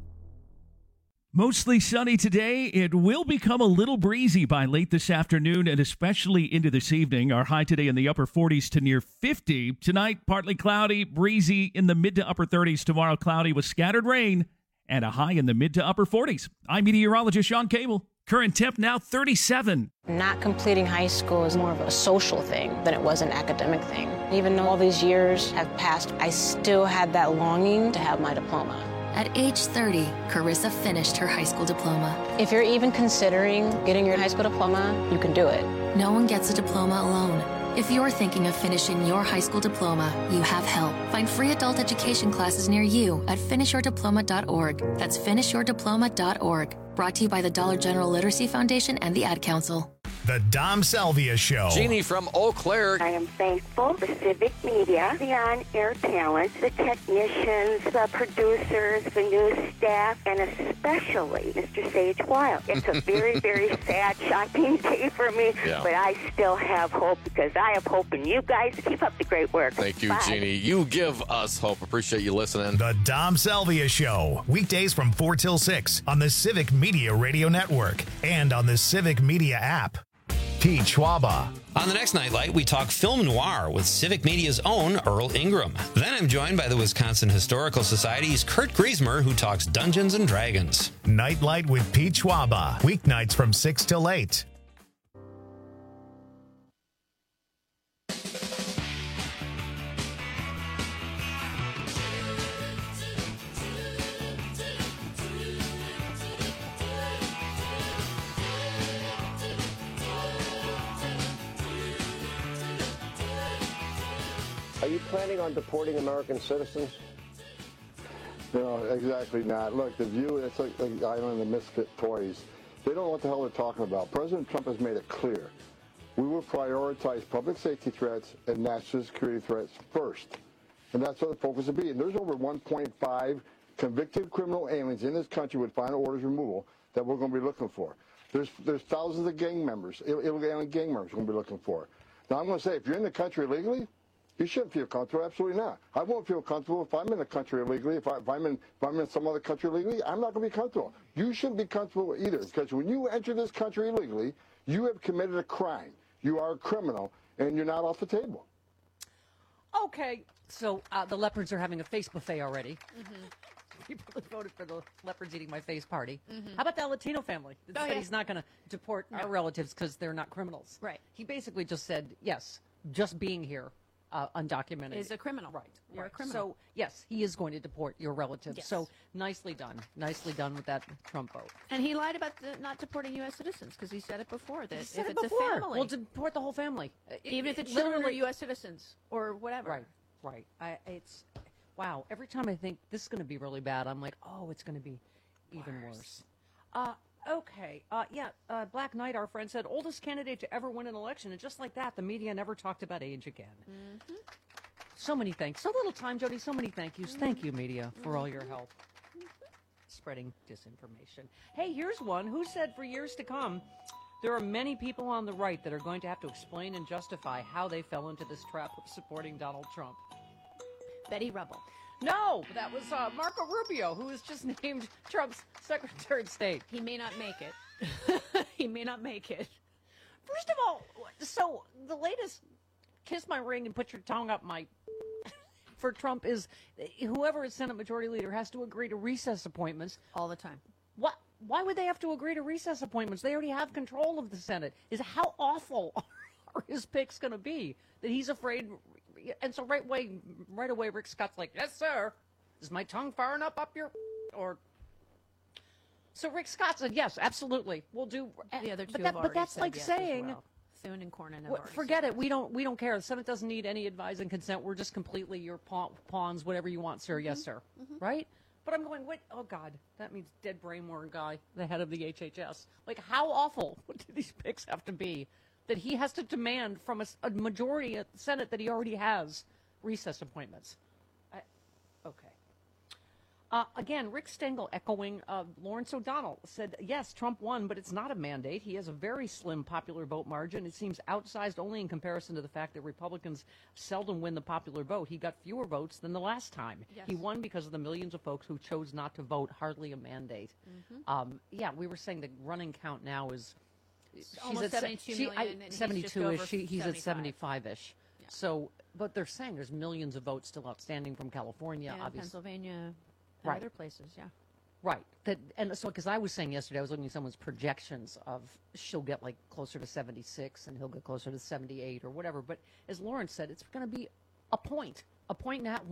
Speaker 5: Mostly sunny today. It will become a little breezy by late this afternoon and especially into this evening. Our high today in the upper 40s to near 50. Tonight, partly cloudy, breezy in the mid to upper 30s. Tomorrow, cloudy with scattered rain and a high in the mid to upper 40s. I'm meteorologist Sean Cable. Current temp now 37.
Speaker 6: Not completing high school is more of a social thing than it was an academic thing. Even though all these years have passed, I still had that longing to have my diploma.
Speaker 7: At age 30, Carissa finished her high school diploma.
Speaker 6: If you're even considering getting your high school diploma, you can do it.
Speaker 7: No one gets a diploma alone. If you're thinking of finishing your high school diploma, you have help. Find free adult education classes near you at finishyourdiploma.org. That's finishyourdiploma.org. Brought to you by the Dollar General Literacy Foundation and the Ad Council.
Speaker 1: The Dom Salvia Show.
Speaker 12: Jeannie from Eau Claire.
Speaker 8: I am thankful for Civic Media, the on-air talent, the technicians, the producers, the news staff, and especially Mr. Sage Wild. It's a very, very sad, shocking day for me, but I still have hope because I have hope in you guys. Keep up the great work.
Speaker 12: Thank you,
Speaker 8: Bye.
Speaker 12: Jeannie. You give us hope. Appreciate you listening.
Speaker 1: The Dom Salvia Show. Weekdays from 4 till 6 on the Civic Media Radio Network and on the Civic Media app. Pete Schwaba.
Speaker 25: On the next Nightlight, we talk film noir with Civic Media's own Earl Ingram. Then I'm joined by the Wisconsin Historical Society's Kurt Griesmer, who talks Dungeons and Dragons.
Speaker 1: Nightlight with Pete Schwaba. Weeknights from 6 till 8.
Speaker 9: Are you planning on deporting American citizens?
Speaker 10: No, exactly not. Look, the view, it's like the island of misfit toys. They don't know what the hell they're talking about. President Trump has made it clear. We will prioritize public safety threats and national security threats first. And that's what the focus will be. And there's over 1.5 convicted criminal aliens in this country with final orders removal that we're going to be looking for. There's thousands of gang members, illegal alien gang members we're going to be looking for. Now, I'm going to say, if you're in the country illegally, you shouldn't feel comfortable. Absolutely not. I won't feel comfortable if I'm in the country illegally. If I'm in some other country illegally, I'm not going to be comfortable. You shouldn't be comfortable either, because when you enter this country illegally, you have committed a crime. You are a criminal, and you're not off the table.
Speaker 17: Okay, so the leopards are having a face buffet already. People that voted for the leopards eating my face party. How about that Latino family that said he's not going to deport our relatives because they're not criminals?
Speaker 18: Right.
Speaker 17: He basically just said, yes, just being here, undocumented.
Speaker 18: Is a criminal.
Speaker 17: Right.
Speaker 18: You're a criminal.
Speaker 17: So, yes, he is going to deport your relatives.
Speaker 18: Yes.
Speaker 17: So, nicely done. Nicely done with that Trump vote.
Speaker 18: And he lied about not deporting U.S. citizens because he said it before that
Speaker 17: He
Speaker 18: if
Speaker 17: said
Speaker 18: it's
Speaker 17: it before.
Speaker 18: a family,
Speaker 17: We'll deport the whole family.
Speaker 18: even if the children were U.S. citizens or whatever.
Speaker 17: Right. It's wow. Every time I think this is going to be really bad, I'm like, oh, it's going to be even worse. Okay. Black Knight, our friend, said oldest candidate to ever win an election, and just like that, the media never talked about age again. So many thanks. So little time, Jody. So many thank yous. Thank you, media, for all your help spreading disinformation. Hey, here's one. Who said for years to come there are many people on the right that are going to have to explain and justify how they fell into this trap of supporting Donald Trump?
Speaker 18: Betty Rubble.
Speaker 17: No, that was Marco Rubio, who was just named Trump's Secretary of State.
Speaker 18: He may not make it. He may not make it.
Speaker 17: First of all, so the latest kiss my ring and put your tongue up my for Trump is whoever is Senate Majority Leader has to agree to recess appointments.
Speaker 18: All the time.
Speaker 17: What? Why would they have to agree to recess appointments? They already have control of the Senate. How awful are his picks going to be that he's afraid? And so right away, Rick Scott's like, yes, sir. Is my tongue far enough up your, or? So Rick Scott said, yes, absolutely. We'll do.
Speaker 18: The other two
Speaker 17: but that's like saying,
Speaker 18: well. Thune and Cornyn have already
Speaker 17: forget it. We don't care. The Senate doesn't need any advice and consent. We're just completely your pawns, whatever you want, sir. Yes, sir. Right? But I'm going, wait, oh, God, that means dead brainworm guy, the head of the HHS. Like, how awful do these picks have to be that he has to demand from a majority of the Senate that he already has recess appointments? Okay. Again, Rick Stengel echoing Lawrence O'Donnell said, yes, Trump won, but it's not a mandate. He has a very slim popular vote margin. It seems outsized only in comparison to the fact that Republicans seldom win the popular vote. He got fewer votes than the last time.
Speaker 18: Yes.
Speaker 17: He won because of the millions of folks who chose not to vote, hardly a mandate. We were saying the running count now is she's
Speaker 18: almost
Speaker 17: at
Speaker 18: 72 million, and he's just
Speaker 17: 72-ish.
Speaker 18: over
Speaker 17: He's at
Speaker 18: 75.
Speaker 17: 75-ish. So, but they're saying there's millions of votes still outstanding from California,
Speaker 18: Yeah,
Speaker 17: obviously.
Speaker 18: Pennsylvania, and
Speaker 17: Right.
Speaker 18: other places, yeah.
Speaker 17: Right. And so, because I was saying yesterday, I was looking at someone's projections of she'll get like closer to 76 and he'll get closer to 78 or whatever. But as Lawrence said, it's going to be a point and a half,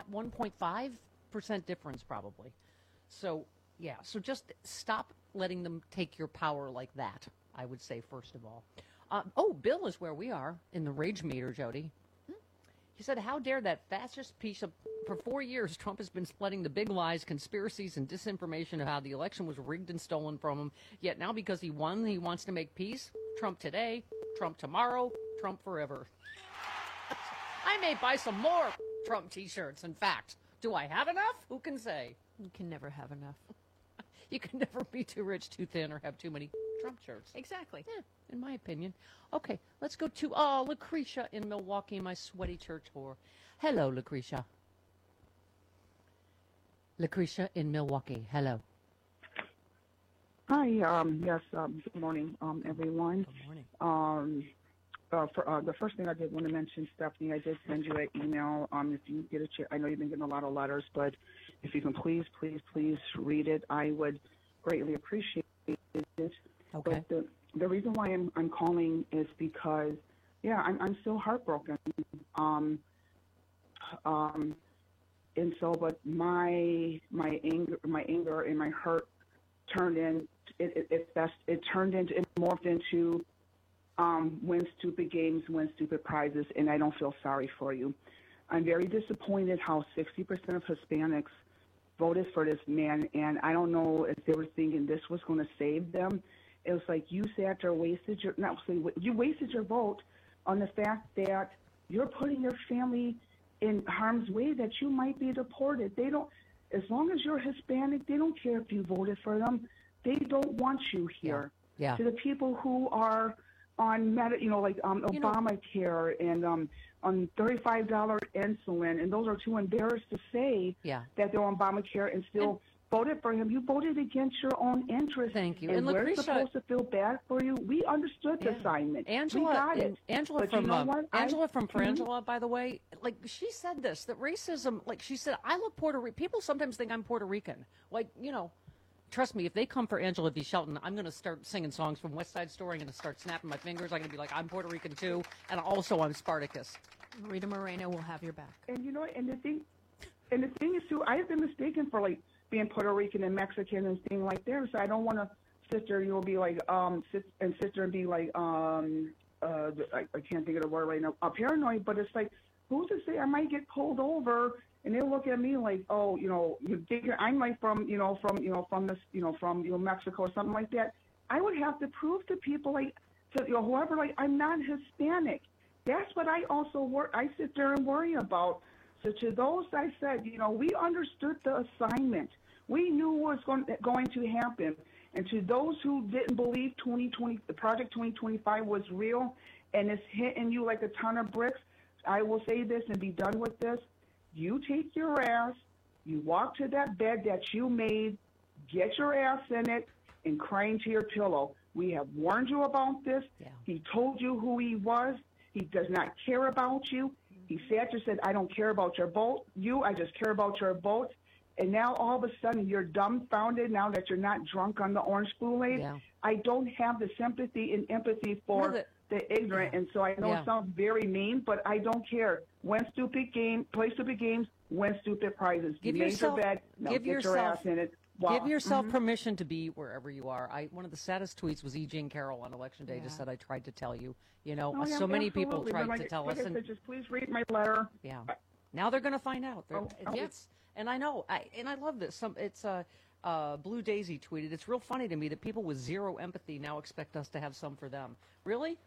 Speaker 17: 1.5% difference probably. So, yeah. So just stop letting them take your power like that, I would say, first of all. Bill is where we are in the rage meter, Jody. He said, how dare that fascist piece of... For 4 years, Trump has been spreading the big lies, conspiracies, and disinformation of how the election was rigged and stolen from him. Yet now because he won, he wants to make peace. Trump today, Trump tomorrow, Trump forever. I may buy some more Trump T-shirts, in fact. Do I have enough? Who can say?
Speaker 18: You can never have enough.
Speaker 17: You can never be too rich, too thin, or have too many Trump shirts.
Speaker 18: Exactly.
Speaker 17: Yeah, in my opinion. Okay, let's go to Lucretia in Milwaukee, my sweaty church whore. Hello, Lucretia. Lucretia in Milwaukee. Hello.
Speaker 11: Hi. Yes. Good morning, everyone.
Speaker 17: Good morning.
Speaker 11: For the first thing I did want to mention, Stephanie, I did send you an email. If you get a chance, I know you've been getting a lot of letters, but if you can please read it, I would greatly appreciate it.
Speaker 17: Okay.
Speaker 11: But the reason why I'm calling is because, yeah, I'm still heartbroken. And so, but my anger and my hurt turned in. It morphed into win stupid games, win stupid prizes, and I don't feel sorry for you. I'm very disappointed how 60% of Hispanics voted for this man, and I don't know if they were thinking this was going to save them. It was like you sat there, you wasted your vote on the fact that you're putting your family in harm's way, that you might be deported. They don't, as long as you're Hispanic, they don't care if you voted for them. They don't want you here.
Speaker 17: Yeah.
Speaker 11: To the people who are on Obamacare and on $35 insulin, and those are too embarrassed to say that they're on Obamacare and still voted for him. You voted against your own interests.
Speaker 17: Thank you.
Speaker 11: And we're
Speaker 17: Lucretia,
Speaker 11: supposed to feel bad for you. We understood the assignment.
Speaker 17: Angela,
Speaker 11: we got it.
Speaker 17: Angela
Speaker 11: But
Speaker 17: from
Speaker 11: you know what?
Speaker 17: Angela from Frangela, by the way, like she said this, that racism, like she said, I look Puerto Rican. People sometimes think I'm Puerto Rican. Like, you know, trust me, if they come for Angela V. Shelton, I'm going to start singing songs from West Side Story. I'm going to start snapping my fingers. I'm going to be like, I'm Puerto Rican too, and also I'm Spartacus.
Speaker 18: Rita Moreno will have your back.
Speaker 11: And you know, and the thing is too, I've been mistaken for like being Puerto Rican and Mexican and things like that. So I don't want to sit there, be like, sit there and be like, I can't think of the word right now, paranoid. But it's like, who's to say I might get pulled over and they look at me like, oh, you think I'm like from Mexico or something like that. I would have to prove to people like, to whoever, like, I'm not Hispanic. That's what I also I sit there and worry about. So to those, I said, we understood the assignment. We knew what was going to happen. And to those who didn't believe the Project 2025 was real and it's hitting you like a ton of bricks, I will say this and be done with this. You take your ass, you walk to that bed that you made, get your ass in it, and cry into your pillow. We have warned you about this. Yeah. He told you who he was. He does not care about you. He sat there, said, I don't care about your vote. I just care about your vote. And now all of a sudden you're dumbfounded now that you're not drunk on the orange Kool-Aid. Yeah. I don't have the sympathy and empathy for the ignorant. And so I know it sounds very mean, but I don't care. Win stupid game, play stupid games, win stupid prizes. Get your bed, get your ass in it. Wow.
Speaker 17: Give yourself permission to be wherever you are. One of the saddest tweets was E. Jean Carroll on Election Day. Just said, I tried to tell you. So many people tried to tell us.
Speaker 11: And just please read my letter.
Speaker 17: Yeah. Now they're going to find out. And I know. I love this. It's Blue Daisy tweeted, it's real funny to me that people with zero empathy now expect us to have some for them. Really?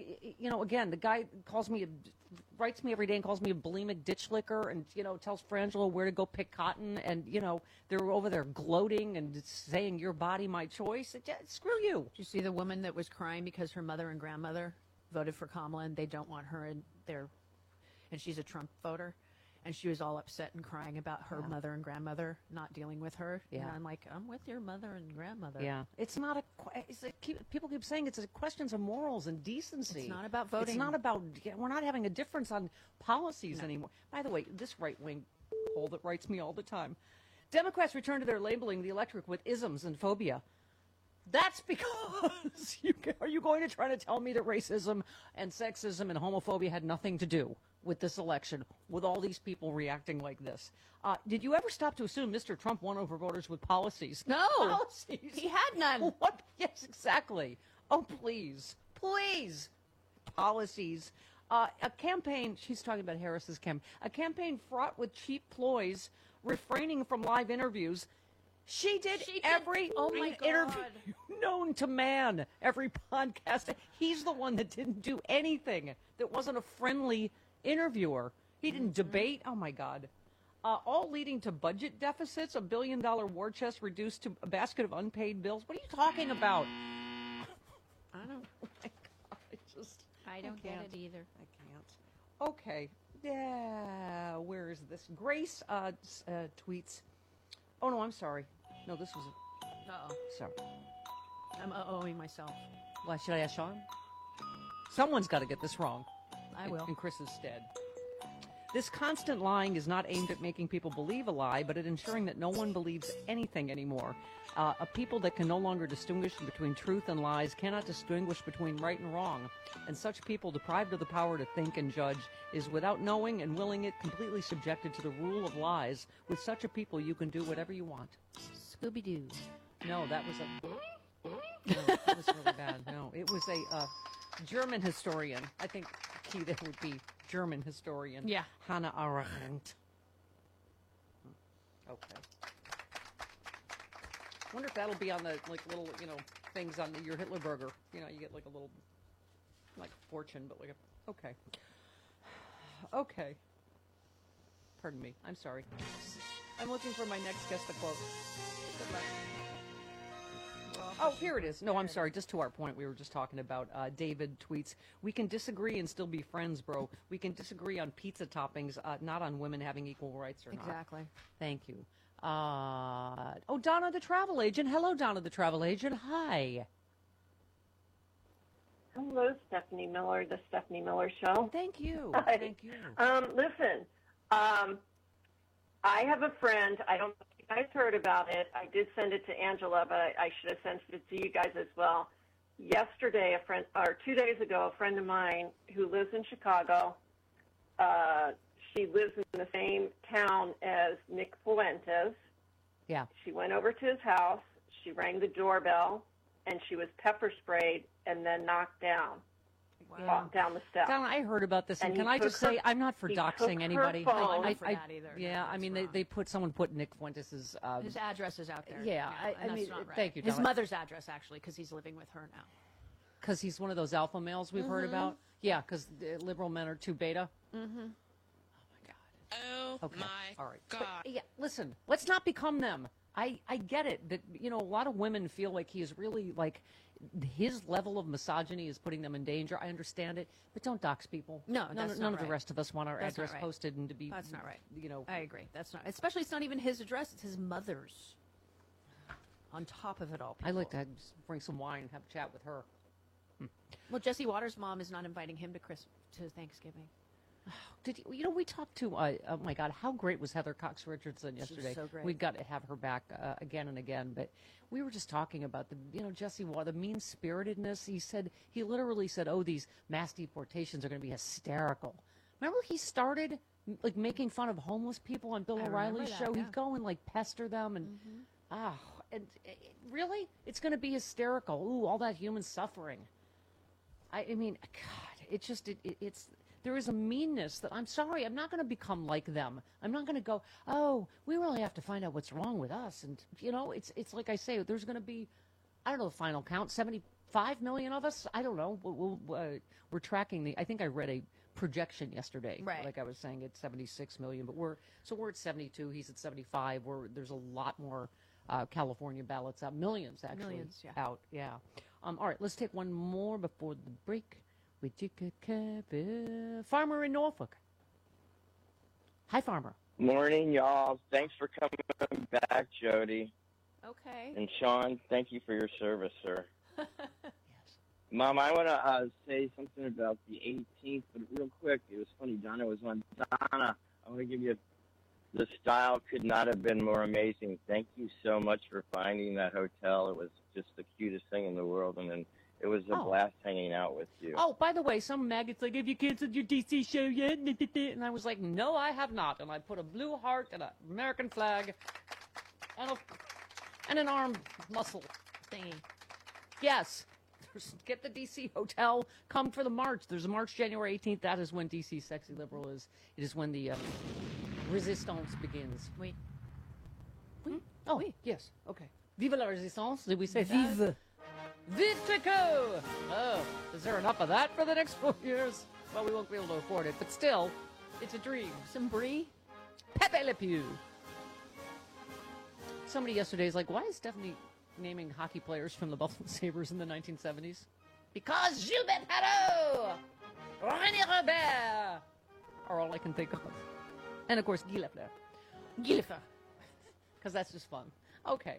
Speaker 17: Again, the guy writes me every day and calls me a bulimic ditch licker and, tells Frangela where to go pick cotton. And, they're over there gloating and saying your body, my choice. Screw you.
Speaker 18: Did you see the woman that was crying because her mother and grandmother voted for Kamala and they don't want her in there, and she's a Trump voter? And she was all upset and crying about her mother and grandmother not dealing with her. Yeah. And I'm like, I'm with your mother and grandmother.
Speaker 17: Yeah. It's not people keep saying it's a question of morals and decency.
Speaker 18: It's not about voting.
Speaker 17: It's not about, we're not having a difference on policies anymore. By the way, this right-wing poll that writes me all the time. Democrats return to their labeling the electorate with isms and phobia. That's because are you going to try to tell me that racism and sexism and homophobia had nothing to do with this election, with all these people reacting like this? Did you ever stop to assume Mr. Trump won over voters with policies?
Speaker 18: No.
Speaker 17: Policies.
Speaker 18: He had none.
Speaker 17: What? Yes, exactly. Oh, please. Policies. A campaign, she's talking about Harris's campaign, a campaign fraught with cheap ploys, refraining from live interviews. She did every interview known to man, every podcast. He's the one that didn't do anything, that wasn't a friendly interviewer. He didn't debate. Oh, my God. All leading to budget deficits, $1 billion war chest reduced to a basket of unpaid bills. What are you talking about?
Speaker 18: I don't.
Speaker 17: Oh, my God.
Speaker 18: I don't get it either.
Speaker 17: I can't. Okay. Yeah. Where is this? Grace tweets. Oh, no, I'm sorry. No, this was...
Speaker 18: Uh-oh.
Speaker 17: Sorry.
Speaker 18: I'm uh-ohing myself.
Speaker 17: Why, should I ask Sean? Someone's got to get this wrong.
Speaker 18: I will.
Speaker 17: In Chris's stead. This constant lying is not aimed at making people believe a lie, but at ensuring that no one believes anything anymore. A people that can no longer distinguish between truth and lies cannot distinguish between right and wrong. And such people, deprived of the power to think and judge, is without knowing and willing it, completely subjected to the rule of lies. With such a people, you can do whatever you want.
Speaker 18: Scooby-Doo.
Speaker 17: No, that was that was really bad. No, it was a German historian. I think key that would be German historian.
Speaker 18: Yeah.
Speaker 17: Hannah Arendt. Okay. Wonder if that'll be on the like little things on your Hitler burger. You get like a little like fortune, but like a okay. Okay. Pardon me. I'm sorry. I'm looking for my next guest to quote. Good luck. Oh, here it is. No, I'm sorry. Just to our point, we were just talking about David tweets, "We can disagree and still be friends, bro. We can disagree on pizza toppings, not on women having equal rights or not."
Speaker 18: Exactly.
Speaker 17: Thank you. Donna the travel agent. Hello, Donna the travel agent. Hi.
Speaker 2: Hello, Stephanie Miller, the Stephanie Miller Show.
Speaker 17: Thank you.
Speaker 2: Hi.
Speaker 17: Thank you.
Speaker 2: Listen, I have a friend. I don't know if you guys heard about it. I did send it to Angela, but I should have sent it to you guys as well. Yesterday, 2 days ago, a friend of mine who lives in Chicago, she lives in the same town as Nick Fuentes.
Speaker 17: Yeah.
Speaker 2: She went over to his house. She rang the doorbell, and she was pepper sprayed and then knocked down. Down the steps.
Speaker 17: Donna, I heard about this, and can I just say, I'm not for doxing anybody.
Speaker 2: I'm
Speaker 18: not for that either.
Speaker 17: Yeah, I mean, someone put Nick Fuentes'
Speaker 18: his address is out there.
Speaker 17: Yeah,
Speaker 18: and
Speaker 17: I mean,
Speaker 18: that's not right.
Speaker 17: thank you,
Speaker 18: His
Speaker 17: Donna.
Speaker 18: mother's address, actually, because he's living with her now.
Speaker 17: Because he's one of those alpha males we've heard about. Yeah, because liberal men are too beta.
Speaker 18: Mm-hmm.
Speaker 3: Oh
Speaker 17: Okay.
Speaker 3: my
Speaker 17: All right.
Speaker 3: God.
Speaker 17: But, yeah, listen, let's not become them. I get it that, a lot of women feel like he is really like his level of misogyny is putting them in danger. I understand it, but don't dox people.
Speaker 18: No,
Speaker 17: none
Speaker 18: that's
Speaker 17: of
Speaker 18: not
Speaker 17: the
Speaker 18: right.
Speaker 17: rest of us want our
Speaker 18: That's not
Speaker 17: address
Speaker 18: right.
Speaker 17: posted and to be.
Speaker 18: That's not right.
Speaker 17: I
Speaker 18: agree. That's not. Especially, it's not even his address; it's his mother's. On top of it all,
Speaker 17: I like to bring some wine and have a chat with her.
Speaker 18: Well, Jesse Waters' mom is not inviting him to Thanksgiving.
Speaker 17: Did you, we talked to, oh my God, how great was Heather Cox Richardson yesterday?
Speaker 18: so great.
Speaker 17: We've got to have her back again and again. But we were just talking about Jesse Water, the mean spiritedness. He literally said, oh, these mass deportations are going to be hysterical. Remember he started like making fun of homeless people on Bill
Speaker 18: I
Speaker 17: O'Reilly's
Speaker 18: remember
Speaker 17: show?
Speaker 18: that, yeah.
Speaker 17: He'd go and like pester them and, really? It's going to be hysterical. Ooh, all that human suffering. I mean, God, it's just, it's, there is a meanness that, I'm sorry, I'm not going to become like them. I'm not going to go, oh, we really have to find out what's wrong with us. And, it's like I say, there's going to be, I don't know the final count, 75 million of us? I don't know. We're tracking I think I read a projection yesterday.
Speaker 18: Right.
Speaker 17: Like I was saying, it's 76 million, but we're at 72, he's at 75. There's a lot more California ballots out, millions actually.
Speaker 18: Millions, yeah.
Speaker 17: Out, yeah. All right, let's take one more before the break. We take a cab. Farmer in Norfolk. Hi, Farmer.
Speaker 15: Morning, y'all. Thanks for coming back, Jody.
Speaker 18: Okay.
Speaker 15: And Sean, thank you for your service, sir. Yes. Mom, I want to say something about the 18th, but real quick, it was funny. Donna was on. Donna, I want to give you the style could not have been more amazing. Thank you so much for finding that hotel. It was just the cutest thing in the world, and then it was a blast hanging out with you.
Speaker 17: Oh, by the way, some maggots like, have you canceled your DC show yet? And I was like, no, I have not. And I put a blue heart and an American flag and an arm muscle thingy. Yes. Get the DC hotel. Come for the march. There's a march January 18th. That is when DC Sexy Liberal is. It is when the resistance begins.
Speaker 18: Oui.
Speaker 17: Oh, yes. Okay. Vive la résistance. Did we say
Speaker 18: Vive.
Speaker 17: that? Vive Teco! Oh, is there enough of that for the next 4 years? Well, we won't be able to afford it, but still, it's a dream.
Speaker 18: Some brie?
Speaker 17: Pepe Le Pew. Somebody yesterday is like, why is Stephanie naming hockey players from the Buffalo Sabres in the 1970s? Because Gilbert Perreault, René Robert are all I can think of. And, of course, Guy Lafleur. Guy Lafleur. Because that's just fun. Okay.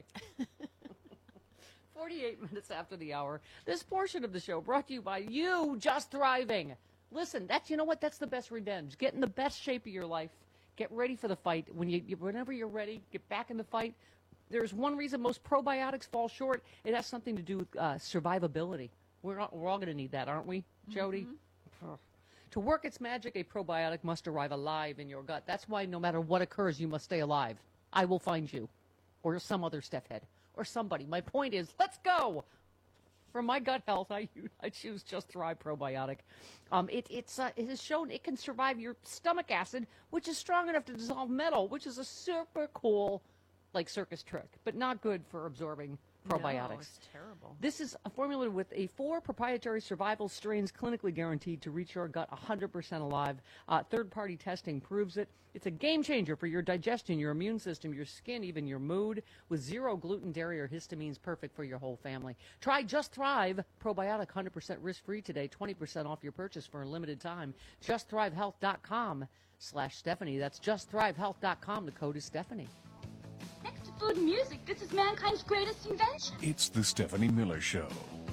Speaker 17: 48 minutes after the hour. This portion of the show brought to you by You Just Thriving. Listen, you know what? That's the best revenge. Get in the best shape of your life. Get ready for the fight. Whenever you're ready, get back in the fight. There's one reason most probiotics fall short. It has something to do with survivability. We're all going to need that, aren't we, Jody? Mm-hmm. To work its magic, a probiotic must arrive alive in your gut. That's why no matter what occurs, you must stay alive. I will find you. Or some other Steph head. Or somebody. My point is, let's go. For my gut health, I choose Just Thrive Probiotic. It has shown it can survive your stomach acid, which is strong enough to dissolve metal, which is a super cool, like, circus trick, but not good for absorbing probiotics.
Speaker 18: No, it's terrible.
Speaker 17: This is formulated with 4 proprietary survival strains clinically guaranteed to reach your gut 100% alive. Third-party testing proves it. It's a game changer for your digestion, your immune system, your skin, even your mood. With 0 gluten, dairy, or histamines, perfect for your whole family. Try Just Thrive Probiotic 100% risk-free today. 20% off your purchase for a limited time. JustThriveHealth.com/Stephanie. That's JustThriveHealth.com. The code is Stephanie.
Speaker 13: Next to food and music, this is mankind's greatest invention.
Speaker 14: It's the Stephanie Miller Show.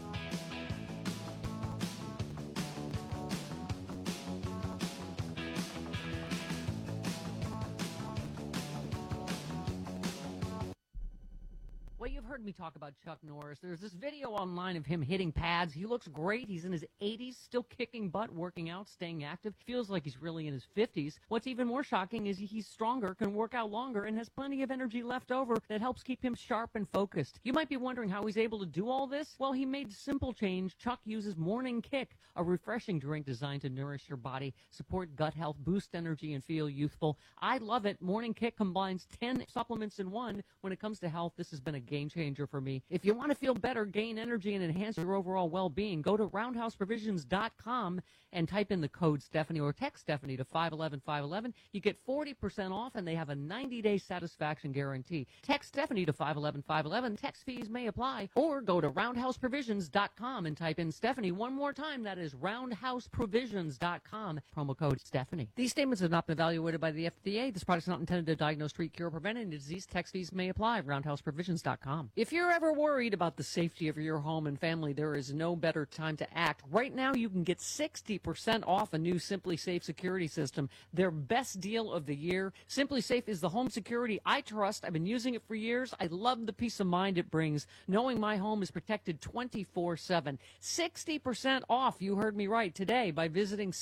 Speaker 17: Well, you've heard me talk about Chuck Norris. There's this video online of him hitting pads. He looks great. He's in his 80s, still kicking butt, working out, staying active. Feels like he's really in his 50s. What's even more shocking is he's stronger, can work out longer, and has plenty of energy left over that helps keep him sharp and focused. You might be wondering how he's able to do all this. Well, he made a simple change. Chuck uses Morning Kick, a refreshing drink designed to nourish your body, support gut health, boost energy, and feel youthful. I love it. Morning Kick combines 10 supplements in one. When it comes to health, this has been a game changer for me. If you want to feel better, gain energy, and enhance your overall well-being, go to roundhouseprovisions.com and type in the code Stephanie or text Stephanie to 511-511. You get 40% off, and they have a 90-day satisfaction guarantee. Text Stephanie to 511-511. Text fees may apply. Or go to roundhouseprovisions.com and type in Stephanie one more time. That is roundhouseprovisions.com. Promo code Stephanie. These statements have not been evaluated by the FDA. This product is not intended to diagnose, treat, cure, or prevent any disease. Text fees may apply. roundhouseprovisions.com. If you're ever worried about the safety of your home and family, there is no better time to act. Right now, you can get 60% off a new Simply Safe security system. Their best deal of the year. Simply Safe is the home security I trust. I've been using it for years. I love the peace of mind it brings, knowing my home is protected 24/7. 60% off, you heard me right, today by visiting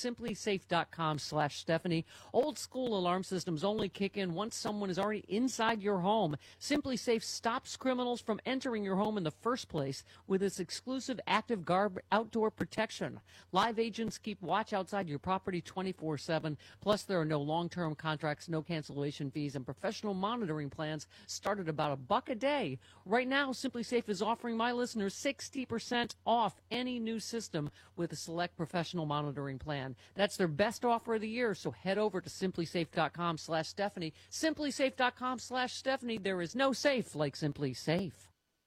Speaker 17: simplysafe.com/Stephanie. Old school alarm systems only kick in once someone is already inside your home. Simply Safe stops criminals from entering your home in the first place with its exclusive active guard outdoor protection. Live agents keep watch outside your property 24/7. Plus, there are no long-term contracts, no cancellation fees, and professional monitoring plans start at about $1 a day. Right now, Simply Safe is offering my listeners 60% off any new system with a select professional monitoring plan. That's their best offer of the year, so head over to simplysafe.com/Stephanie. Simplysafe.com/Stephanie. There is no safe like Simply Safe.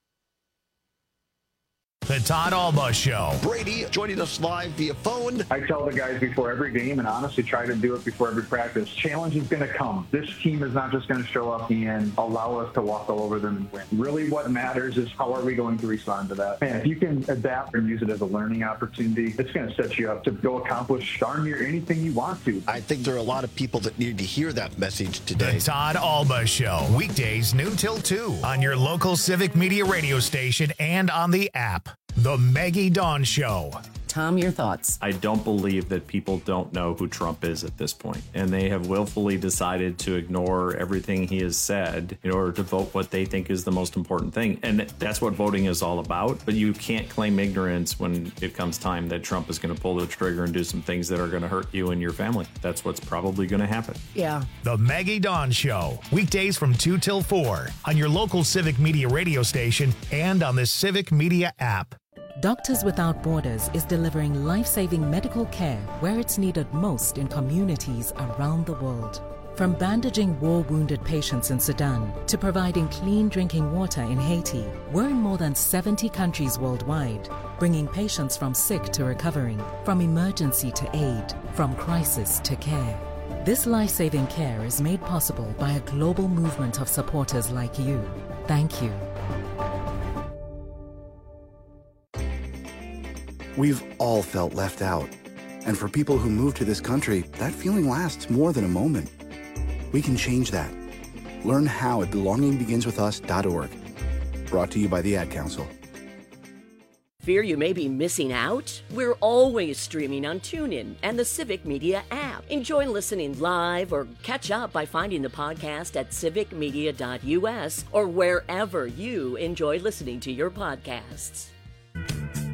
Speaker 1: The Todd Alba Show.
Speaker 16: Brady joining us live via phone.
Speaker 19: I tell the guys before every game, and honestly try to do it before every practice, challenge is going to come. This team is not just going to show up and allow us to walk all over them and win. Really what matters is how are we going to respond to that. And if you can adapt and use it as a learning opportunity, it's going to set you up to go accomplish darn near anything you want to.
Speaker 16: I think there are a lot of people that need to hear that message today.
Speaker 1: The Todd Alba Show. Weekdays noon till 2 on your local Civic Media radio station and on the app. The Maggie Dawn Show.
Speaker 20: Tom, your thoughts?
Speaker 21: I don't believe that people don't know who Trump is at this point, and they have willfully decided to ignore everything he has said in order to vote what they think is the most important thing. And that's what voting is all about. But you can't claim ignorance when it comes time that Trump is going to pull the trigger and do some things that are going to hurt you and your family. That's what's probably going to happen.
Speaker 20: Yeah.
Speaker 1: The Maggie Dawn Show. Weekdays from 2 till 4 on your local Civic Media radio station and on the Civic Media app.
Speaker 22: Doctors Without Borders is delivering life-saving medical care where it's needed most in communities around the world. From bandaging war-wounded patients in Sudan to providing clean drinking water in Haiti, we're in more than 70 countries worldwide, bringing patients from sick to recovering, from emergency to aid, from crisis to care. This life-saving care is made possible by a global movement of supporters like you. Thank you.
Speaker 23: We've all felt left out. And for people who move to this country, that feeling lasts more than a moment. We can change that. Learn how at belongingbeginswithus.org. Brought to you by the Ad Council.
Speaker 24: Fear you may be missing out? We're always streaming on TuneIn and the Civic Media app. Enjoy listening live or catch up by finding the podcast at civicmedia.us or wherever you enjoy listening to your podcasts.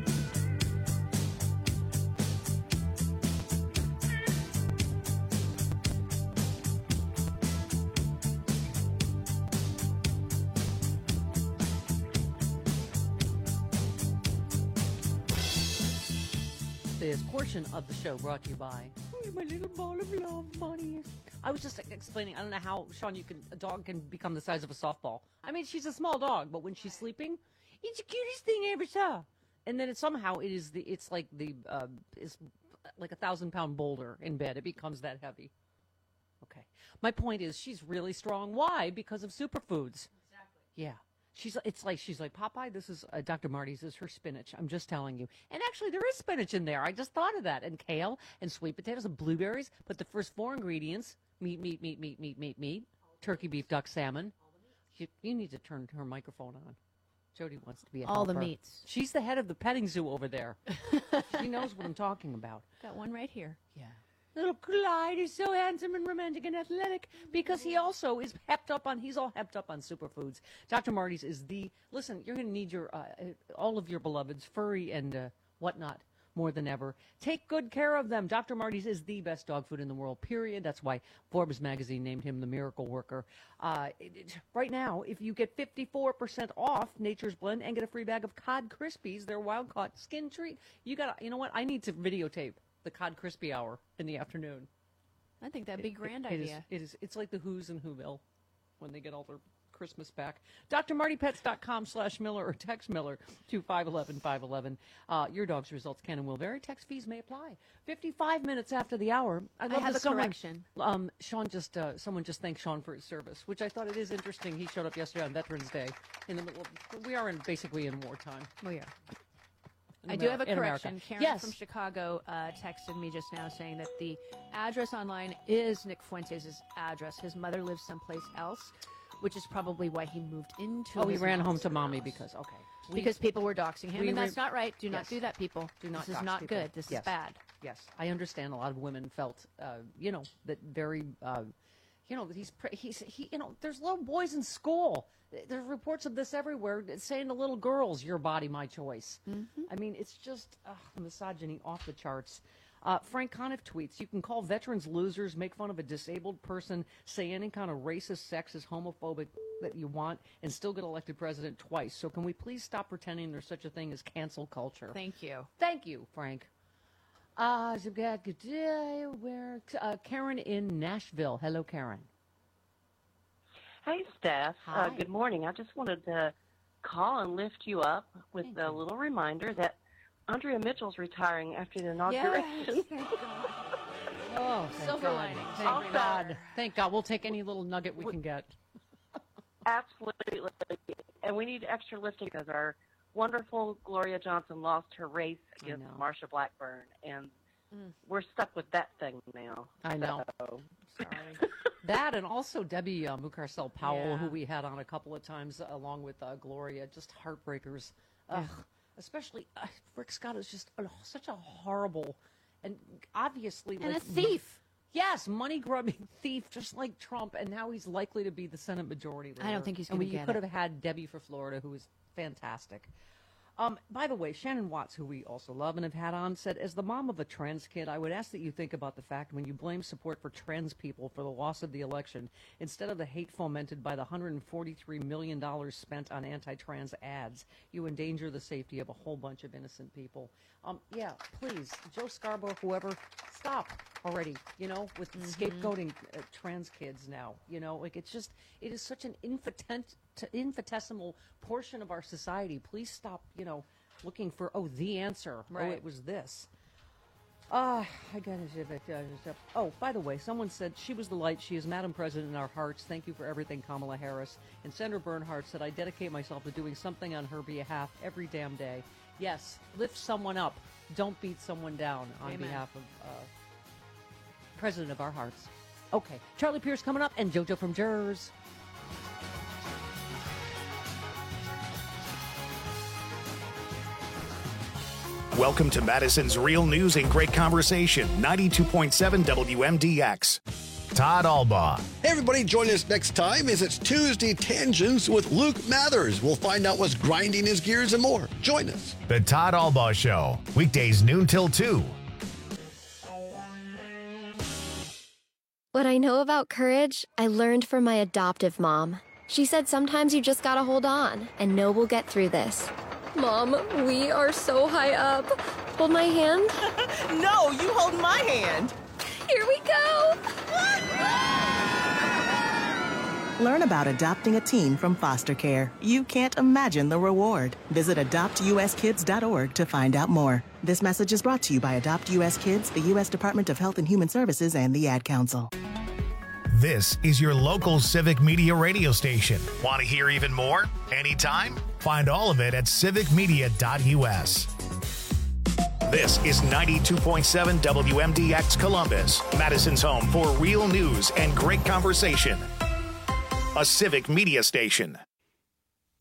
Speaker 17: This portion of the show brought to you by my little ball of love, money. I was just explaining, I don't know how, Sean, a dog can become the size of a softball. I mean, she's a small dog, but when she's sleeping, it's the cutest thing I ever saw. And then it's like a 1,000-pound boulder in bed. It becomes that heavy. Okay. My point is, she's really strong. Why? Because of superfoods. Exactly. Yeah. She's like, Popeye, this is Dr. Marty's is her spinach. I'm just telling you. And actually, there is spinach in there. I just thought of that. And kale and sweet potatoes and blueberries. But the first 4 ingredients, meat, turkey, beef, duck, salmon. You need to turn her microphone on. Jody wants to be a
Speaker 18: all
Speaker 17: helper.
Speaker 18: the meats.
Speaker 17: She's the head of the petting zoo over there. She knows what I'm talking about.
Speaker 18: Got one right here.
Speaker 17: Yeah. Little Clyde is so handsome and romantic and athletic because he also is he's all hepped up on superfoods. Dr. Marty's is listen, you're going to need all of your beloveds, furry and whatnot, more than ever. Take good care of them. Dr. Marty's is the best dog food in the world, period. That's why Forbes magazine named him the miracle worker. Right now, if you get 54% off Nature's Blend and get a free bag of Cod Krispies, their wild-caught skin treat, you know what? I need to videotape the Cod Crispy Hour in the afternoon.
Speaker 18: I think that'd be a grand idea.
Speaker 17: It's like the Who's in Whoville when they get all their Christmas back. drmartypets.com/Miller or text Miller to 511-511. Your dog's results can and will vary. Text fees may apply. 55 minutes after the hour. I
Speaker 18: have a correction.
Speaker 17: Someone just thanked Sean for his service, which I thought it is interesting. He showed up yesterday on Veterans Day in the middle of, we are basically in wartime.
Speaker 18: We are. I do have a correction.
Speaker 17: America.
Speaker 18: Karen from Chicago texted me just now saying that the address online is Nick Fuentes' address. His mother lives someplace else, which is probably why he moved into
Speaker 17: he
Speaker 18: his
Speaker 17: ran home
Speaker 18: mom's
Speaker 17: to mommy
Speaker 18: house.
Speaker 17: because,
Speaker 18: because people were doxing him, and that's not right. Do not do that, people.
Speaker 17: Do not
Speaker 18: This is
Speaker 17: dox
Speaker 18: not
Speaker 17: people.
Speaker 18: good. This is bad.
Speaker 17: Yes, I understand a lot of women felt, that very, there's little boys in school. There's reports of this everywhere saying to little girls, your body, my choice.
Speaker 18: Mm-hmm.
Speaker 17: I mean, it's just misogyny off the charts. Frank Conniff tweets, you can call veterans losers, make fun of a disabled person, say any kind of racist, sexist, homophobic that you want, and still get elected president twice. So can we please stop pretending there's such a thing as cancel culture?
Speaker 18: Thank you.
Speaker 17: Thank you, Frank. Karen in Nashville. Hello, Karen.
Speaker 4: Hey, Steph.
Speaker 17: Hi.
Speaker 4: Good morning. I just wanted to call and lift you up with a little reminder that Andrea Mitchell's retiring after the inauguration.
Speaker 18: Yes.
Speaker 17: Oh, thank
Speaker 18: Silver
Speaker 17: God.
Speaker 18: lining.
Speaker 17: Thank God. Thank God. We'll take any little nugget we can get.
Speaker 4: Absolutely. And we need extra lifting because our wonderful Gloria Johnson lost her race against Marsha Blackburn, and we're stuck with that thing now.
Speaker 17: I know.
Speaker 4: So.
Speaker 17: Sorry. That and also Debbie Mucarsel-Powell, who we had on a couple of times along with Gloria, just heartbreakers. Especially Rick Scott is just such a horrible and obviously
Speaker 18: and a thief.
Speaker 17: Yes, money-grubbing thief, just like Trump, and now he's likely to be the Senate Majority Leader.
Speaker 18: I don't think he's going to get it.
Speaker 17: You could have had Debbie for Florida, who is fantastic. By the way, Shannon Watts, who we also love and have had on, said, as the mom of a trans kid, I would ask that you think about the fact when you blame support for trans people for the loss of the election, instead of the hate fomented by the $143 million spent on anti-trans ads, you endanger the safety of a whole bunch of innocent people. Yeah, please, Joe Scarborough, whoever, stop already, with scapegoating trans kids now. It is such an infinitesimal portion of our society. Please stop, looking for, the answer.
Speaker 18: Right.
Speaker 17: Oh, it was this. I got to. Oh, by the way, someone said she was the light. She is Madam President in our hearts. Thank you for everything, Kamala Harris. And Senator Bernhardt said, I dedicate myself to doing something on her behalf every damn day. Yes, lift someone up. Don't beat someone down on behalf of President of our hearts. Okay, Charlie Pierce coming up and JoJo from Jers.
Speaker 1: Welcome to Madison's Real News and Great Conversation, 92.7 WMDX. Todd Albaugh.
Speaker 16: Hey, everybody, join us next time as it's Tuesday Tangents with Luke Mathers. We'll find out what's grinding his gears and more. Join us.
Speaker 1: The Todd Albaugh Show, weekdays noon till 2.
Speaker 5: What I know about courage, I learned from my adoptive mom. She said sometimes you just gotta hold on and know we'll get through this. Mom, we are so high up. Hold my hand?
Speaker 6: No, you hold my hand.
Speaker 5: Here we go.
Speaker 6: Learn about adopting a teen from foster care. You can't imagine the reward. Visit adoptuskids.org to find out more. This message is brought to you by Adopt US Kids, the U.S. Department of Health and Human Services, and the Ad Council.
Speaker 1: This is your local Civic Media radio station. Want to hear even more? Anytime? Find all of it at civicmedia.us. This is 92.7 WMDX Columbus, Madison's home for real news and great conversation. A Civic Media station.